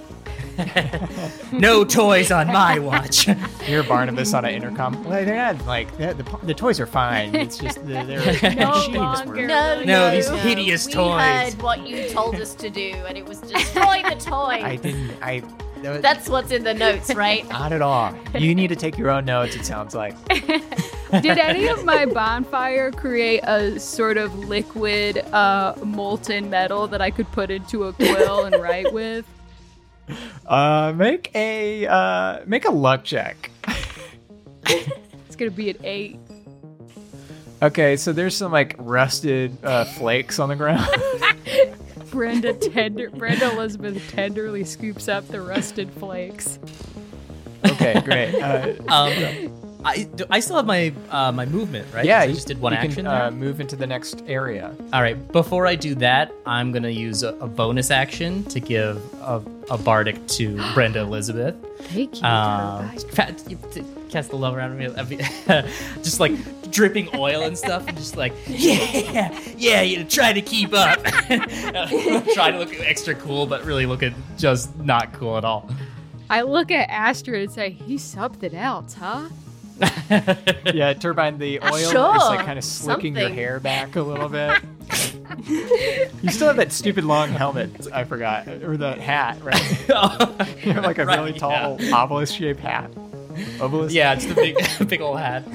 No toys on my watch.
You hear Barnabas on an intercom. Well, they're not like the, the, the toys are fine. It's just the, they're
No
machines
longer.
were-
No,
No,
no,
these
no.
hideous
we
toys.
heard what you told us to do, and it was destroy the toy.
I didn't. I. that was-
That's what's in the notes, right?
not at all. You need to take your own notes. It sounds like.
Did any of my bonfire create a sort of liquid, uh, molten metal that I could put into a quill and write with?
Uh, make a uh, make a luck check.
It's gonna be an eight.
Okay, so there's some like rusted uh, flakes on the ground.
Brenda tender, Brenda Elizabeth tenderly scoops up the rusted flakes.
Okay, great. Uh,
Um, I, do- I still have my uh, my movement, right?
yeah,
'Cause I
you-
just did one
you
action
Can,
there.
uh, move into the next area.
All right. Before I do that, I'm gonna use a, a bonus action to give a, a bardic to Brenda Elizabeth.
Thank you.
Um, fa- you- to cast the love around me, I mean, just like dripping oil and stuff, and just like yeah, yeah, you know, try to keep up, try to look extra cool, but really looking just not cool at all.
I look at Astrid and say, he's something else, huh?
Yeah, Turbine, the oil is
Sure,
like kind of slicking your
something.
hair back a little bit. You still have that stupid long helmet, I forgot, or that hat, right? You have like a
Right,
really tall obelisk-shaped hat. Obelisk?
Yeah, it's the big, big old hat.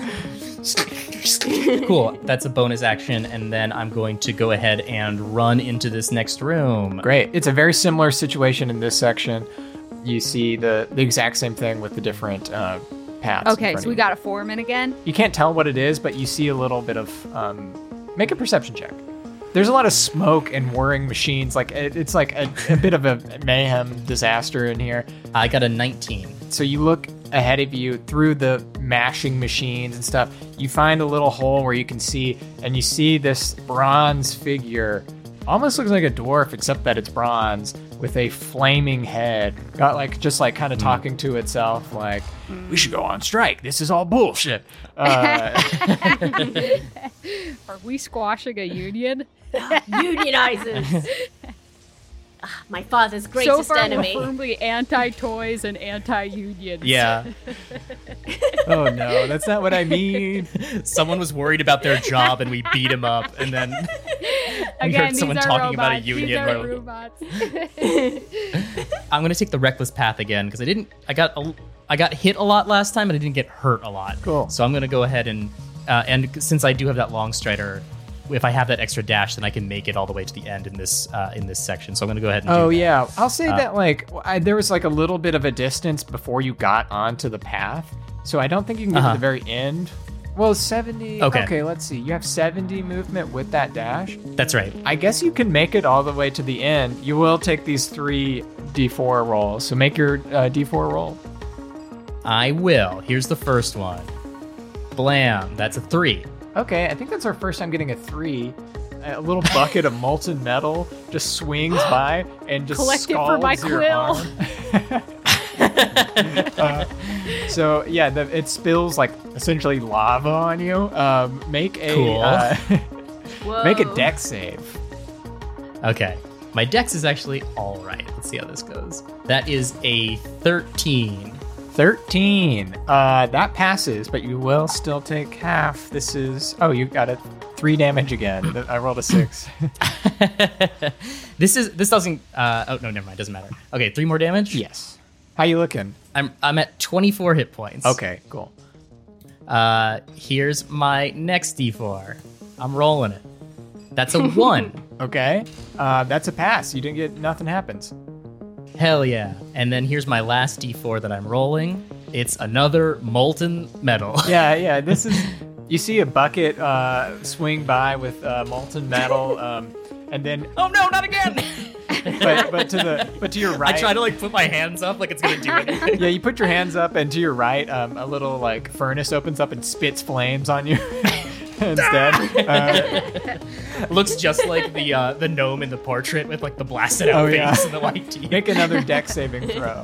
Cool. That's a bonus action, and then I'm going to go ahead and run into this next room.
Great. It's a very similar situation in this section. You see the, the exact same thing with the different uh, paths. in
Okay,
front
so
of
we
you.
got a foreman again.
You can't tell what it is, but you see a little bit of. Um, make a perception check. There's a lot of smoke and whirring machines. Like it, it's like a, a bit of a mayhem disaster in here.
I got a nineteen.
So you look ahead of you through the mashing machines and stuff. You find a little hole where you can see, and you see this bronze figure. Almost looks like a dwarf, except that it's bronze with a flaming head. Got like just like kind of talking to itself, like we should go on strike. This is all bullshit. Uh,
Are we squashing a union?
Unionizers. Ah, my father's
So
greatest
far,
enemy.
we're firmly anti-toys and anti-unions.
Yeah.
oh no, that's not what I mean.
Someone was worried about their job, and we beat him up, and then we
Again,
heard someone
these are
talking about a
robots.
union.
These are
where-
robots.
I'm gonna take the reckless path again because I didn't. I got a, I got hit a lot last time, but I didn't get hurt a lot.
Cool.
So I'm gonna go ahead and uh, and since I do have that long strider, if I have that extra dash, then I can make it all the way to the end in this uh, in this section. So I'm gonna go ahead and.
Oh
do that.
yeah, I'll say that like I, there was like a little bit of a distance before you got onto the path, so I don't think you can get
Uh-huh.
to the very end. Well, seventy.
Okay.
Okay, let's see. You have seventy movement with that dash.
That's right.
I guess you can make it all the way to the end. You will take these three D four rolls. So make your uh, D four roll.
I will. Here's the first one. Blam. That's a three.
Okay, I think that's our first time getting a three. A little bucket of molten metal just swings by and just
Collect it for my
scalds your
quill.
arm. uh, so yeah, the, it spills like essentially lava on you. Um, make a
Cool.
uh,
Whoa.
make a dex save.
Okay. My dex is actually all right. Let's see how this goes. That is a thirteen.
thirteen. Uh, that passes, but you will still take half. This is oh, you got a three damage again. I rolled a six.
This is this doesn't. Uh, oh no, never mind. Doesn't matter. Okay, three more damage.
Yes. How you looking?
I'm I'm at twenty-four hit points.
Okay, cool.
Uh, here's my next D four. I'm rolling it. That's a one.
Okay, uh, that's a pass. You didn't get nothing happens.
Hell yeah. And then here's my last D four that I'm rolling. It's another molten metal.
Yeah, yeah. This is. You see a bucket uh, swing by with uh, molten metal, um, and then
Oh no, not again!
but but to the but to your right.
I try to like put my hands up like it's gonna do anything.
Yeah, you put your hands up, and to your right, um, a little like furnace opens up and spits flames on you instead. Uh,
Looks just like the uh, the gnome in the portrait with like the blasted out
Oh,
face
yeah.
and the white teeth.
make another dex saving throw.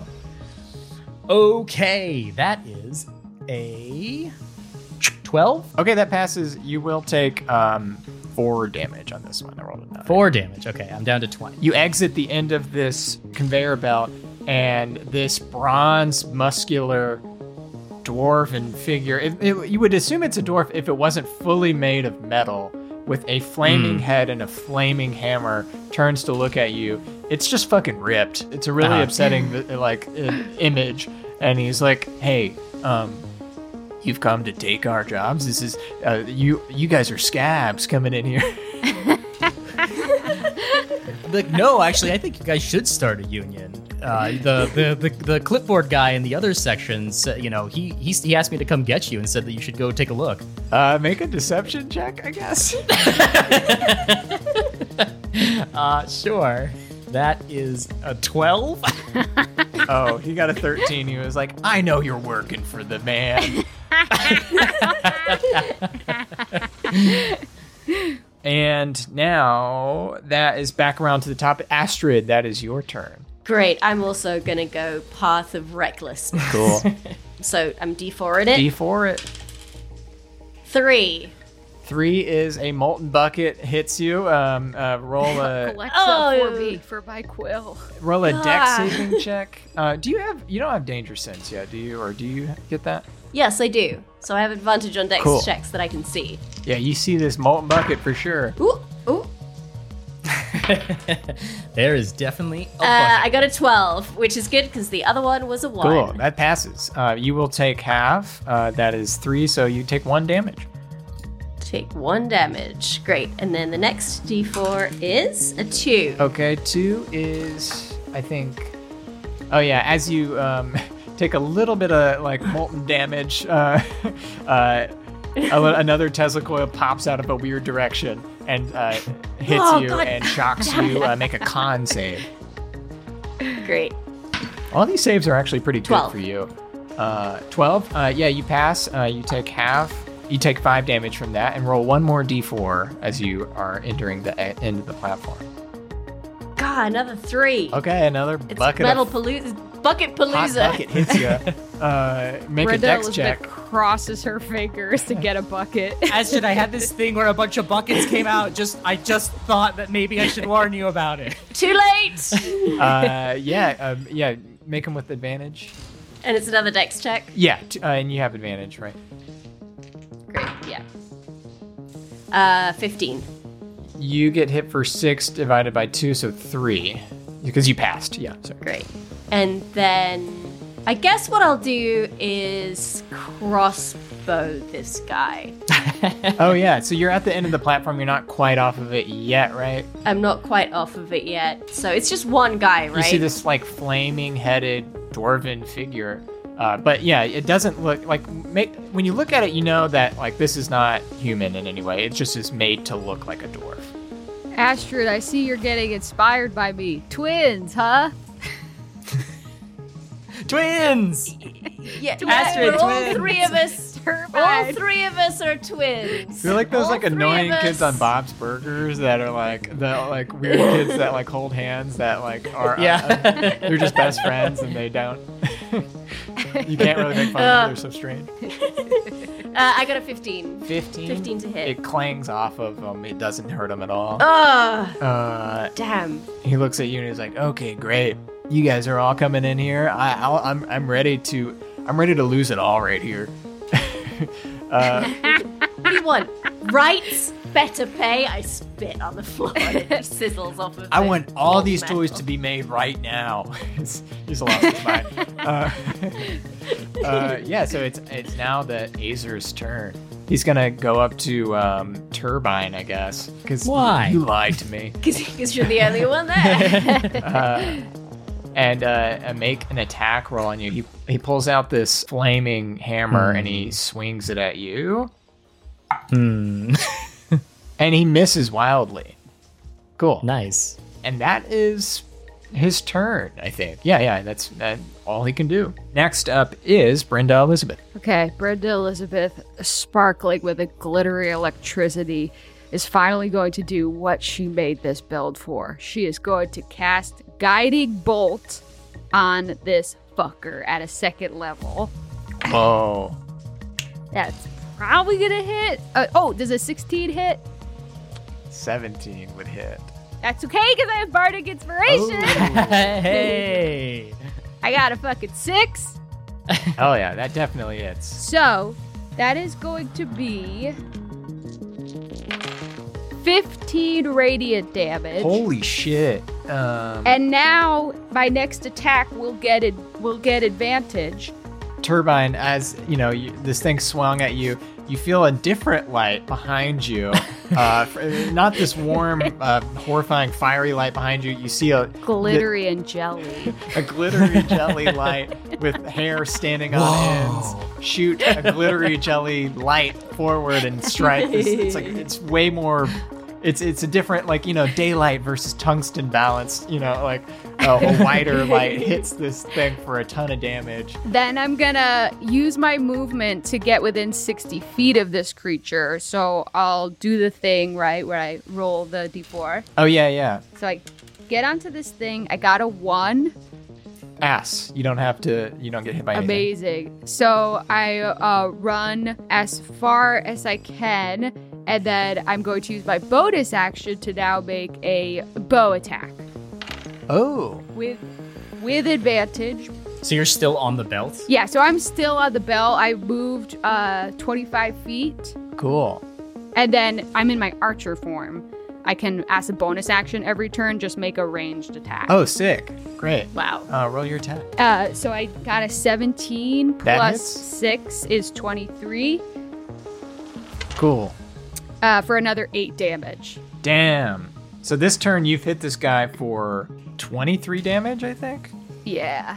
Okay, that is a twelve.
Okay, that passes. You will take um, four damage on this one. I rolled a nine.
Four damage. Okay, I'm down to twenty.
You exit the end of this conveyor belt, and this bronze, muscular, dwarven figure. It, it, you would assume it's a dwarf if it wasn't fully made of metal, with a flaming
Mm.
head and a flaming hammer, turns to look at you. It's just fucking ripped. It's a really
Uh-huh.
upsetting like uh, image. And he's like, "Hey, um, you've come to take our jobs. This is uh, you. You guys are scabs coming in here."
Like, no, actually, I think you guys should start a union. Uh, the, the the the clipboard guy in the other sections, uh, you know, he, he he asked me to come get you and said that you should go take a look.
Uh, make a deception check, I guess.
Uh, sure. That is a twelve.
Oh, he got a thirteen. He was like, "I know you're working for the man." And now that is back around to the top. Astrid, that is your turn.
Great. I'm also gonna go path of recklessness.
Cool.
So I'm D four in it.
D four it.
Three.
Three is a molten bucket hits you. Um, uh, roll a
Collect
Oh.
some for me for my quill.
roll a dex
Ah.
saving check. Uh, do you have? You don't have danger sense yet, do you? Or do you get that?
Yes, I do. So I have advantage on dex
Cool.
checks that I can see.
Yeah, you see this molten bucket for sure.
Ooh, ooh.
There is definitely a
Uh, I
bucket.
got a twelve, which is good because the other one was a one.
Cool, that passes. Uh, you will take half. Uh, that is three, so you take one damage.
Take one damage. Great. And then the next D four is a two.
Okay, two is, I think. Oh yeah, as you um, take a little bit of like molten damage, uh, uh, a li- another Tesla coil pops out of a weird direction and uh, hits
Oh,
you
God.
and shocks you. Uh, make a con save.
Great.
All these saves are actually pretty good
twelve.
for you. Uh, twelve. Uh, yeah, you pass. Uh, you take half. You take five damage from that, and roll one more d four as you are entering the e- end of the platform.
God, another three.
Okay, another
It's
bucket
metal
of
palooza. Bucket
hot
palooza.
bucket hits you. Uh, make
Brenda
a dex
Elizabeth
check.
crosses her fingers to get a bucket.
Astrid, I had this thing where a bunch of buckets came out. Just I just thought that maybe I should warn you about it.
Too late.
Uh, yeah, um, yeah. Make them with advantage.
And it's another dex check.
Yeah, t- uh, and you have advantage, right?
Great. Yeah. Uh, fifteen.
You get hit for six divided by two, so three, because you passed. Yeah, sorry.
Great. And then I guess what I'll do is crossbow this guy.
Oh yeah, so you're at the end of the platform. You're not quite off of it yet, right?
I'm not quite off of it yet. So it's just one guy, right?
You see this like flaming-headed dwarven figure. Uh, but yeah, it doesn't look like make when you look at it, you know that like this is not human in any way. It just is made to look like a dwarf.
Astrid, I see you're getting inspired by me. Twins, huh?
Twins!
Yeah,
Astrid,
we're all
twins.
three of us
turbine.
All three of us are twins.
They're like those
All
like
three
annoying
of
kids
us.
on Bob's Burgers that are like the like weird kids that like hold hands that like are
Yeah.
uh, they're just best friends and they don't. You can't really make fun of them. They're so strange.
Uh, I got a fifteen.
Fifteen.
fifteen to hit.
It clangs off of him. It doesn't hurt him at all.
Ugh.
Uh,
Damn.
he looks at you and he's like, "Okay, great. You guys are all coming in here. I, I'll, I'm I'm ready to I'm ready to lose it all right here." uh,
What do you want? Rights? Better pay? I spit on the floor and it sizzles off of
I
it.
want all these
Metal.
toys to be made right now. he's, he's lost his mind. Uh, uh, yeah, so it's it's now the Azer's turn. He's gonna go up to um, Turbine, I guess. Because
Why?
you lied to me.
Because you're the only one there.
Uh, and uh, and make an attack roll on you. He he pulls out this flaming hammer and he swings it at you.
Hmm.
And he misses wildly. Cool.
Nice.
And that is his turn, I think. Yeah, yeah, that's uh, all he can do. Next up is Brenda Elizabeth.
Okay, Brenda Elizabeth, sparkling with a glittery electricity, is finally going to do what she made this build for. She is going to cast Guiding Bolt on this fucker at a second level.
Oh.
That's probably gonna hit. Uh, oh, does a sixteen hit?
seventeen would hit.
That's okay, because I have Bardic Inspiration.
Hey.
I got a fucking six.
Oh, yeah, that definitely hits.
So, that is going to be fifteen radiant damage.
Holy shit. Um,
And now my next attack will get it will get advantage.
Turbine, as you know, you, this thing swung at you. You feel a different light behind you. Uh, f- not this warm, uh, horrifying, fiery light behind you. You see a
Glittery and jelly.
a glittery jelly light with hair standing on ends. Shoot a glittery jelly light forward and strike. This, it's like it's way more. It's it's a different, like, you know, daylight versus tungsten balance. You know, like uh, a wider light hits this thing for a ton of damage.
Then I'm gonna use my movement to get within sixty feet of this creature. So I'll do the thing, right, where I roll the d four.
Oh yeah, yeah.
So I get onto this thing. I got a one.
Ass. You don't have to. You don't get hit by anything.
Amazing. So I uh, run as far as I can, and then I'm going to use my bonus action to now make a bow attack
Oh.
with with advantage.
So you're still on the belt?
Yeah, so I'm still on the bell. I moved uh, twenty-five feet,
Cool.
and then I'm in my archer form. I can, as a bonus action every turn, just make a ranged attack.
Oh, sick. Great.
Wow.
Uh, roll your attack.
Uh, so I got a seventeen
That
plus
hits?
six is twenty-three
Cool.
uh, for another eight damage.
Damn. So this turn you've hit this guy for twenty-three damage, I think.
Yeah.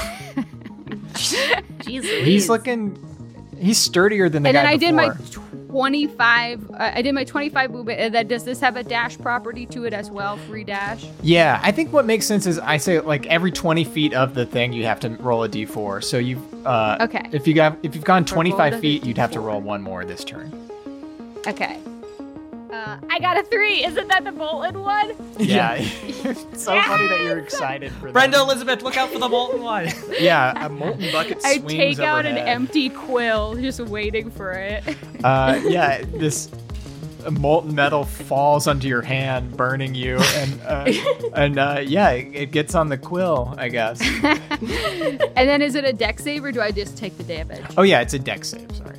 Jeez
He's
Louise.
looking. He's sturdier than the
And
guy
then I did my
before.
twenty-five. Uh, I did my twenty-five movement. And then does this have a dash property to it as well? Free dash.
Yeah, I think what makes sense is I say like every twenty feet of the thing you have to roll a d four. So you, uh,
Okay.
If you got if you've gone twenty-five
rolled a
feet, you'd have to
D four.
roll one more this turn.
Okay. Uh, I got a three. Isn't that the molten one?
Yeah, it's so funny that you're excited for that.
Brenda Elizabeth, look out for the molten one.
Yeah, a molten bucket
I
swings
take out an
overhead.
empty quill, just waiting for it.
Uh, yeah, this molten metal falls onto your hand, burning you, and uh, and uh, yeah, it, it gets on the quill, I guess.
And then is it a deck save or do I just take the damage?
Oh yeah, it's a dex save. Sorry.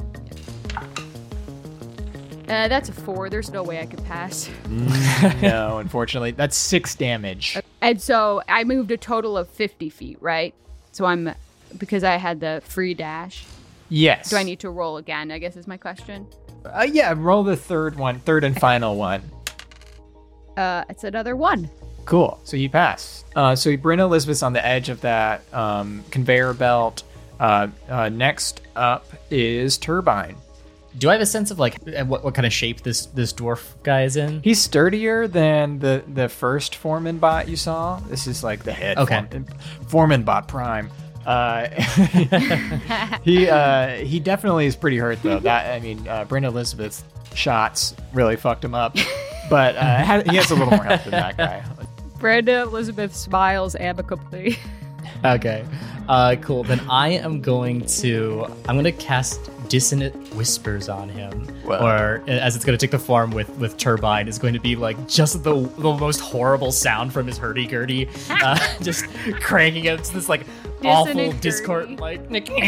Uh, that's a four. There's no way I could pass.
No, unfortunately, that's six damage.
And so I moved a total of fifty feet, right? So I'm, because I had the free dash.
Yes.
Do I need to roll again, I guess is my question.
Uh, yeah, roll the third one, third and final one.
Uh, it's another one.
Cool. So you pass. Uh, so Brenda Elizabeth's on the edge of that um, conveyor belt. Uh, uh, next up is Turbine.
Do I have a sense of like what, what kind of shape this this dwarf guy is in?
He's sturdier than the, the first Foreman bot you saw. This is like the head
Okay.
Foreman, Foreman bot Prime. Uh, he uh, he definitely is pretty hurt though. That I mean, uh, Brenda Elizabeth's shots really fucked him up, but uh, ha- he has a little more health than that guy.
Brenda Elizabeth smiles amicably.
Okay. Uh, cool. Then I am going to I'm going to cast Dissonant Whispers on him,
Wow.
or as it's going to take the form with with Turbine, is going to be like just the the most horrible sound from his hurdy-gurdy, uh, just cranking out to this like awful
Dissonant
Discord
gurdy.
like.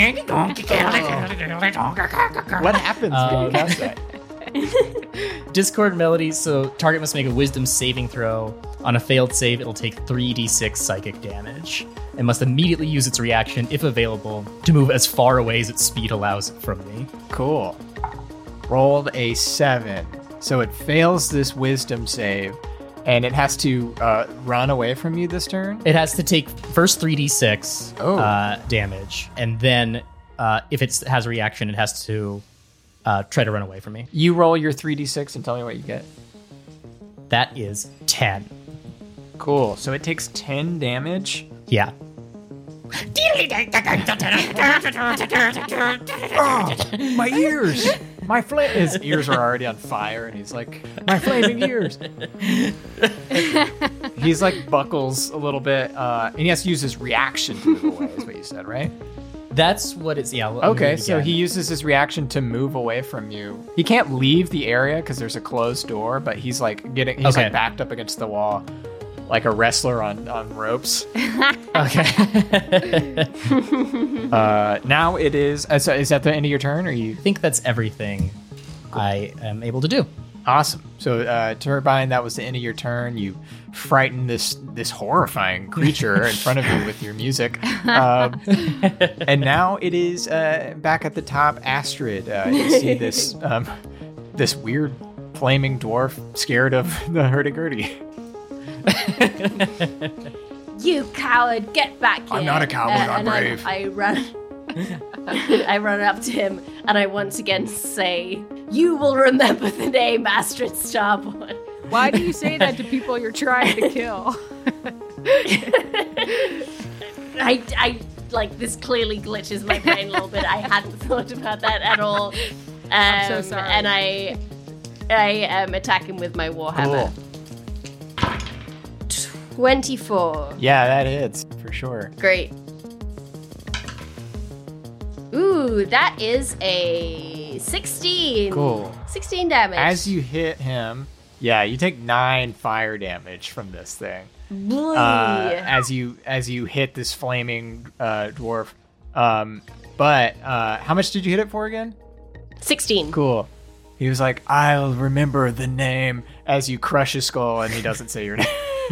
What happens when you
Um,
cast that?
Discord melody, so target must make a wisdom saving throw. On a failed save, it'll take three d six psychic damage and must immediately use its reaction, if available, to move as far away as its speed allows it from me.
Cool. Rolled a seven, so it fails this wisdom save, and it has to uh, run away from you this turn.
It has to take first three d six
Oh.
uh, damage, and then uh, if it has a reaction, it has to uh, try to run away from me.
You roll your three d six and tell me what you get.
That is ten.
Cool. So it takes ten damage.
Yeah.
My ears! My flame. His ears are already on fire, and he's like, my flaming ears. He's like buckles a little bit, uh, and he has to use his reaction to move away, is what you said, right?
That's what it's, yeah. let me
Okay,
read it
so
again.
he uses his reaction to move away from you. He can't leave the area because there's a closed door, but he's like getting, he's
Okay.
like backed up against the wall, like a wrestler on, on ropes.
Okay.
Uh, now it is, uh, so is that the end of your turn, or you?
I think that's everything I am able to do.
Awesome. So, uh, Turbine, that was the end of your turn. You frightened this this horrifying creature in front of you with your music. Um, and now it is uh, back at the top. Astrid, uh, you see this um, this weird flaming dwarf scared of the hurdy-gurdy.
You coward, get back here.
I'm not a coward,
Uh,
I'm
and
brave.
I, I run. I run up to him and I once again say, "You will remember the name Astrid Starborn."
Why do you say that to people you're trying to kill?
I, I like this clearly glitches my brain a little bit. I hadn't thought about that at all. Um,
I'm so sorry.
And I, I am attacking with my warhammer. Twenty-four.
Yeah, that hits for sure.
Great. Ooh, that is a sixteen.
Cool.
sixteen damage.
As you hit him, yeah, you take nine fire damage from this thing. uh, as you as you hit this flaming uh, dwarf. Um, but uh, how much did you hit it for again?
sixteen.
Cool. He was like, "I'll remember the name," as you crush his skull, and he doesn't say your name.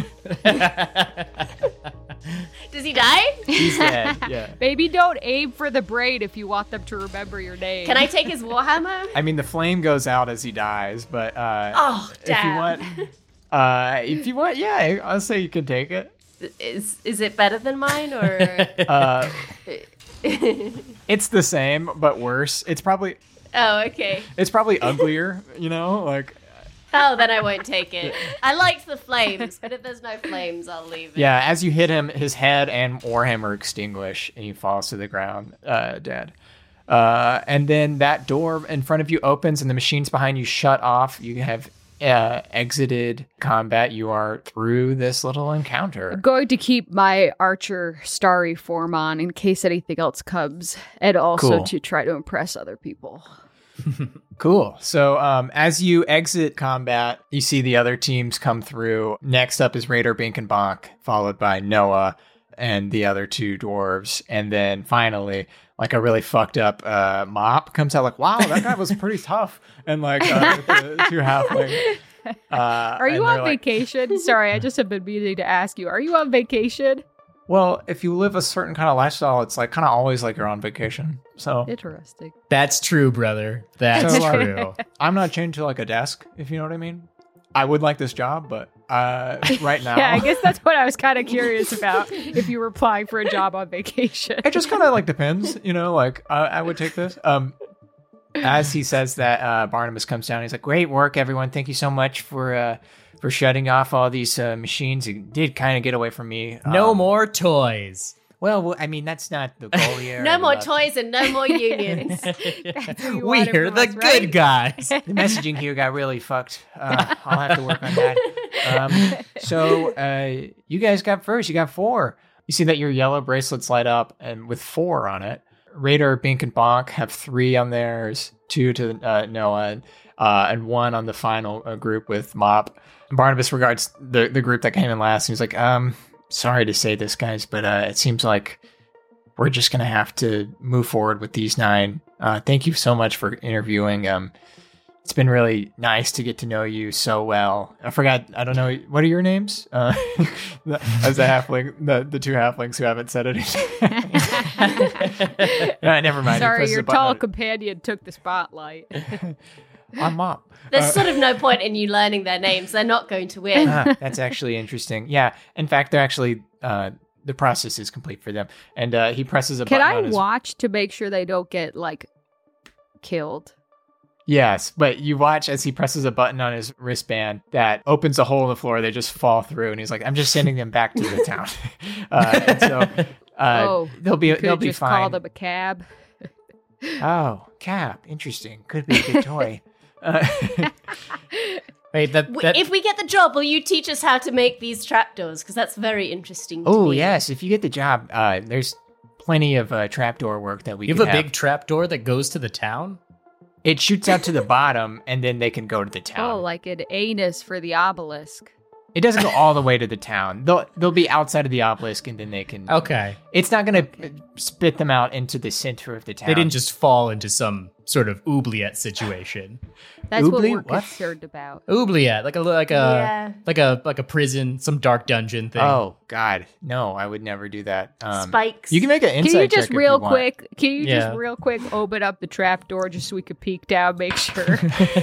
Does he die?
He's dead. Yeah.
Maybe don't aim for the brain if you want them to remember your name.
Can I take his warhammer?
I mean, the flame goes out as he dies, but uh,
Oh,
if you
damn.
want, uh, if you want, yeah, I'll say you can take it.
Is is it better than mine or?
Uh, it's the same, but worse. It's probably
Oh, okay.
it's probably uglier. You know, like.
Oh, then I won't take it. I liked the flames, but if there's no flames, I'll leave it.
Yeah, as you hit him, his head and warhammer extinguish, and he falls to the ground, uh, dead. Uh, and then that door in front of you opens, and the machines behind you shut off. You have uh, exited combat. You are through this little encounter.
I'm going to keep my archer starry form on in case anything else comes, and also
Cool.
to try to impress other people.
Cool. So um, as you exit combat, you see the other teams come through. Next up is Raider Binkenbonk, followed by Noah and the other two dwarves. And then finally, like a really fucked up uh, mop comes out like, wow, that guy was pretty tough. And like uh, the two halfling. Uh,
Are you
and
on
they're like,
vacation? Sorry, I just have been meaning to ask you. Are you on vacation?
well, if you live a certain kind of lifestyle, it's like kind of always like you're on vacation. So
Interesting.
That's true, brother. That's
So, like-
true.
I'm not chained to like a desk, if you know what I mean. I would like this job, but uh, right now,
Yeah, I guess that's what I was kind of curious about. If you were applying for a job on vacation.
it just kind of like depends, you know. Like I, I would take this. Um, as he says that, uh, Barnabas comes down. He's like, "Great work, everyone! Thank you so much for uh, for shutting off all these uh, machines. You did kind of get away from me.
No
Um,
more toys.
Well, I mean, that's not the goal here.
No
I'd
more
love-
toys and no more unions.
We're the
us,
good
right?
guys.
The messaging here got really fucked. Uh, I'll have to work on that. Um, so uh, you guys got first. You got four. You see that your yellow bracelets light up, and with four on it. Radar, Bink, and Bonk have three on theirs, two to uh, Noah, uh, and one on the final uh, group with Mop. Barnabas regards the, the group that came in last, and he's like, um, sorry to say this, guys, but uh, it seems like we're just going to have to move forward with these nine. Uh, thank you so much for interviewing. Um, it's been really nice to get to know you so well. I forgot, I don't know, what are your names? Uh, as a halfling, the, the two halflings who haven't said anything. uh, never mind. He
Sorry,
presses
your
a button
tall
on-
companion took the spotlight.
I'm Mop.
There's
Uh,
sort of no point in you learning their names. They're not going to win.
ah, that's actually interesting. Yeah. In fact, they're actually, uh, the process is complete for them. And uh, he presses a
Can
button
I
on his...
watch to make sure they don't get, like, killed?
Yes, but you watch as he presses a button on his wristband that opens a hole in the floor. They just fall through, and he's like, "I'm just sending them back to the town." uh, and so uh,
oh,
they'll be
could
they'll be
just
fine.
call them a cab.
Oh, Cap, interesting. Could be a good toy. Uh,
Wait, that,
W-
that
If we get the job, will you teach us how to make these trapdoors? Because that's very interesting to
oh
me.
yes, if you get the job, uh, there's plenty of uh, trapdoor work that we
you have
could
a big trap door that goes to the town?
It shoots out to the bottom, and then they can go to the town.
Oh, like an anus for the obelisk.
It doesn't go all the way to the town. They'll they'll be outside of the obelisk, and then they can.
Okay.
It's not going to spit them out into the center of the town.
They didn't just fall into some sort of oubliette situation.
That's what
Oobly-
we're
what?
concerned about.
Oubliette, like a like a
Yeah.
like a like a prison, some dark dungeon thing.
Oh God, no! I would never do that. Um,
Spikes.
You can make an
Can
insight
you just
check if
real
you want.
quick? Can you
Yeah.
just real quick open up the trap door just so we could peek down, make sure?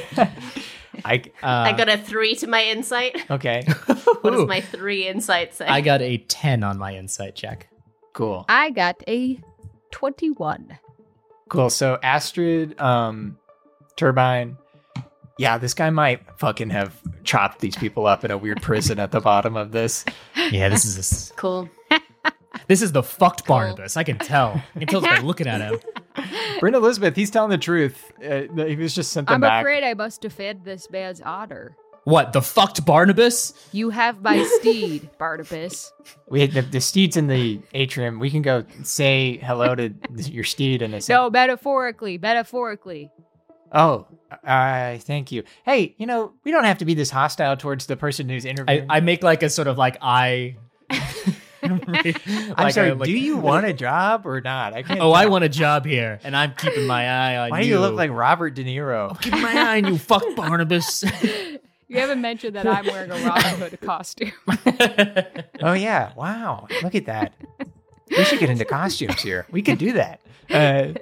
I
Uh,
I got a three to my insight.
okay,
What does
ooh,
my three insight say?
I got a ten on my insight check.
cool,
I got a twenty-one.
cool. So Astrid, um, Turbine. Yeah, this guy might fucking have chopped these people up in a weird prison at the bottom of this.
Yeah, this is this,
Cool.
this is the fucked Barnabas. I can tell. I can tell just by looking at him.
Brenda Elizabeth, he's telling the truth. Uh, he was just sent them
I'm
back.
afraid I must defend this man's honor.
What, the fucked Barnabas?
You have my steed, Barnabas.
We the, the steed's in the atrium. We can go say hello to your steed in a second.
No, metaphorically, metaphorically.
Oh, uh, thank you. Hey, you know, we don't have to be this hostile towards the person who's
I,
interviewing.
I make like a sort of like eye.
I'm
like
sorry,
a- like-
do you want a job or not? I can't
Oh, I
tell.
want a job here, and I'm keeping my eye on
Why
you.
do you look like Robert De Niro?
Keeping my eye on you, fuck Barnabas.
You haven't mentioned that I'm wearing a Robin Hood costume.
Oh, yeah. Wow. Look at that. We should get into costumes here. We could do that. Uh,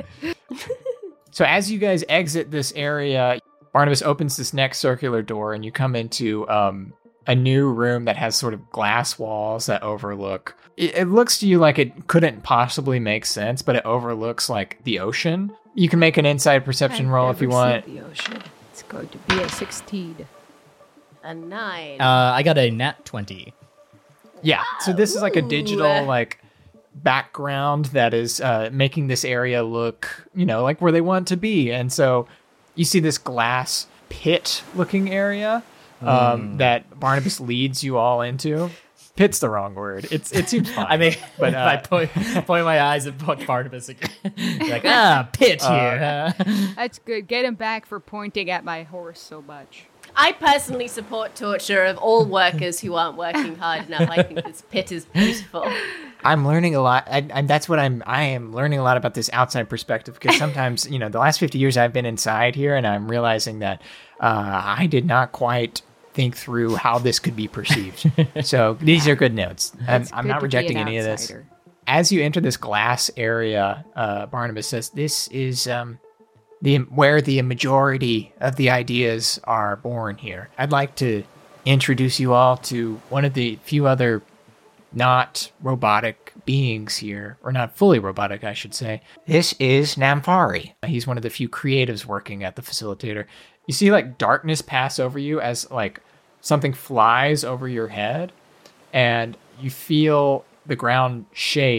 so as you guys exit this area, Barnabas opens this next circular door, and you come into um, a new room that has sort of glass walls that overlook. It, it looks to you like it couldn't possibly make sense, but it overlooks like the ocean. You can make an inside perception
I've
roll if you
never
want.
seen the ocean. It's going to be a sixteen.
A nine.
Uh, I got a nat twenty.
Yeah. So this is like a
Ooh.
digital like background that is uh, making this area look, you know, like where they want to be. And so you see this glass pit looking area um, that Barnabas leads you all into. Pit's the wrong word. It's it seems fine.
I mean,
But,
but
uh,
I point, point my eyes at Barnabas again. Like, ah, pit
Uh,
here. huh?
That's good. Get him back for pointing at my horse so much.
I personally support torture of all workers who aren't working hard enough. I think this pit is beautiful.
I'm learning a lot, and, and that's what I'm. I am learning a lot about this outside perspective because sometimes, you know, the last fifty years I've been inside here, and I'm realizing that uh, I did not quite think through how this could be perceived. So these are good notes. I'm,
It's
I'm
good
not
to be
rejecting
an
any of this.
outsider.
As you enter this glass area, uh, Barnabas says, "This is um, the where the majority of the ideas are born here. I'd like to introduce you all to one of the few other not robotic beings here, or not fully robotic, I should say. This is Namfari. He's one of the few creatives working at the facilitator. You see like darkness pass over you as like something flies over your head, and you feel the ground shake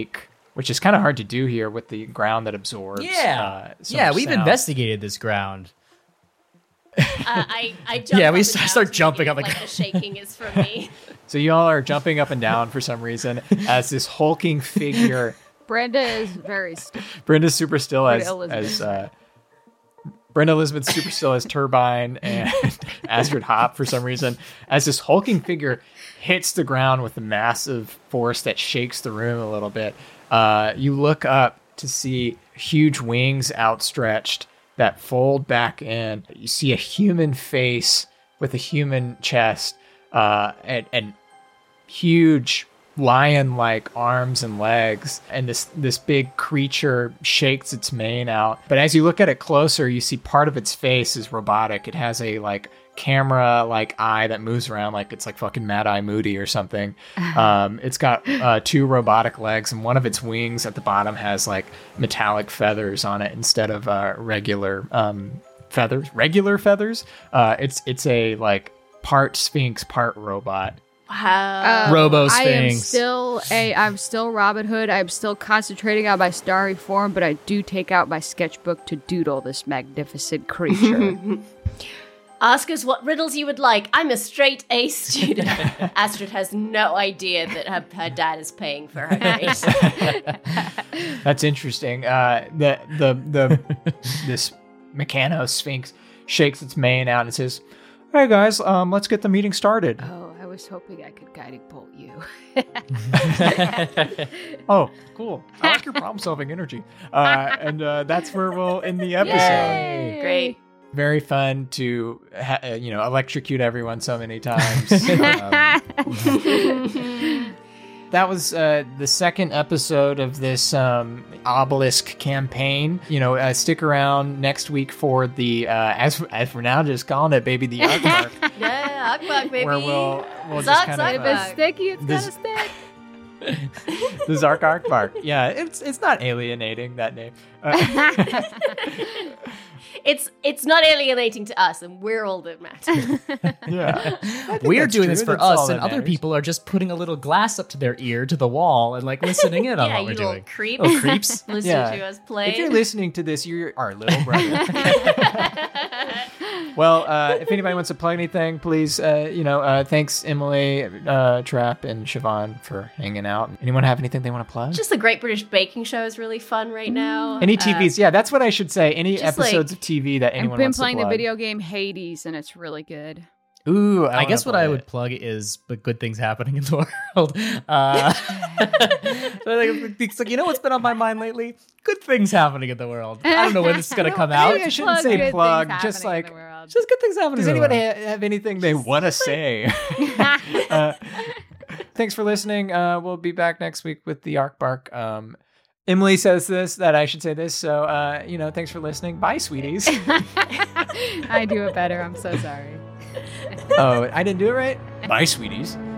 which is kind of hard to do here with the ground that absorbs.
Yeah,
uh, so
yeah,
much
we've
sound.
investigated this ground.
Uh, I, I jump
Yeah,
up
we
and
start-
down
start
to
jumping
see
on the
if, like,
ground.
the shaking is from me.
So you all are jumping up and down for some reason as this hulking figure.
Brenda is very st-
Brenda's super still as
Brenda Elizabeth.
as uh, Brenda Elizabeth's super still as Turbine and Astrid Hop for some reason as this hulking figure hits the ground with a massive force that shakes the room a little bit. Uh, you look up to see huge wings outstretched that fold back in. You see a human face with a human chest uh, and, and huge lion-like arms and legs, and this this big creature shakes its mane out. But as you look at it closer, you see part of its face is robotic. It has a like camera like eye that moves around like it's like fucking Mad Eye Moody or something. Um, it's got uh, two robotic legs, and one of its wings at the bottom has like metallic feathers on it instead of uh, regular um, feathers. Regular feathers. Uh, it's it's a like part sphinx, part robot.
Wow.
Um,
Robo
I am
Sphinx.
still a. I'm still Robin Hood. I'm still concentrating on my starry form, but I do take out my sketchbook to doodle this magnificent creature.
Ask us what riddles you would like. I'm a straight A student. Astrid has no idea that her, her dad is paying for her grades.
That's interesting. Uh, the the the this Meccano Sphinx shakes its mane out and says, "Hey guys, um, let's get the meeting started."
Oh, I was hoping I could guiding bolt you.
Oh, cool! I like your problem-solving energy. Uh, and uh, that's where we'll end the episode.
Great.
Very fun to ha- uh, you know electrocute everyone so many times. Um, that was uh, the second episode of this um, obelisk campaign. You know, uh, stick around next week for the uh, as as we're now just calling it, baby, the Aardvark,
Yeah, Akbak, baby.
where we'll we'll
Zark,
just kind
If
of
Zark.
uh,
it's sticky, it's
this-
gonna stick.
the Zark Aardvark. Yeah, it's it's not alienating that name. Uh,
It's it's not alienating to us, and we're all that matter.
yeah, I think
We're
that's
doing
true.
this for
That's all
us,
that
and other
matters.
people are just putting a little glass up to their ear to the wall and like listening in on
yeah,
what
you
we're
little
doing.
creep.
Little creeps.
Listen
Yeah.
to us play.
If you're listening to this, you're our little brother. Well, uh, if anybody wants to plug anything, please, uh, you know, uh, thanks Emily, uh, Trap, and Siobhan for hanging out. Anyone have anything they want to plug?
Just the Great British Baking Show is really fun right now.
Any
Uh,
T Vs? Yeah, that's what I should say. Any
just
episodes
like-
of T V that
I've
anyone
been
wants
playing
to
the
plug.
video game Hades, and it's really good.
Ooh,
I,
I,
guess what I would plug is the good things happening in the world. Uh, so like, it's like, you know what's been on my mind lately? Good things happening in the world. I don't know when this is going to come out.
Maybe I shouldn't
Plug
say
good
plug,
things
just
happening in
like.
the world.
Just good things happening
Does
in the
anybody
world.
ha- have anything they want to say? uh, thanks for listening. Uh, we'll be back next week with the Aardvark. Um, Emily says this, that I should say this. So, uh, you know, thanks for listening. Bye, sweeties.
I do it better. I'm so sorry.
Oh, I didn't do it right? Bye, sweeties.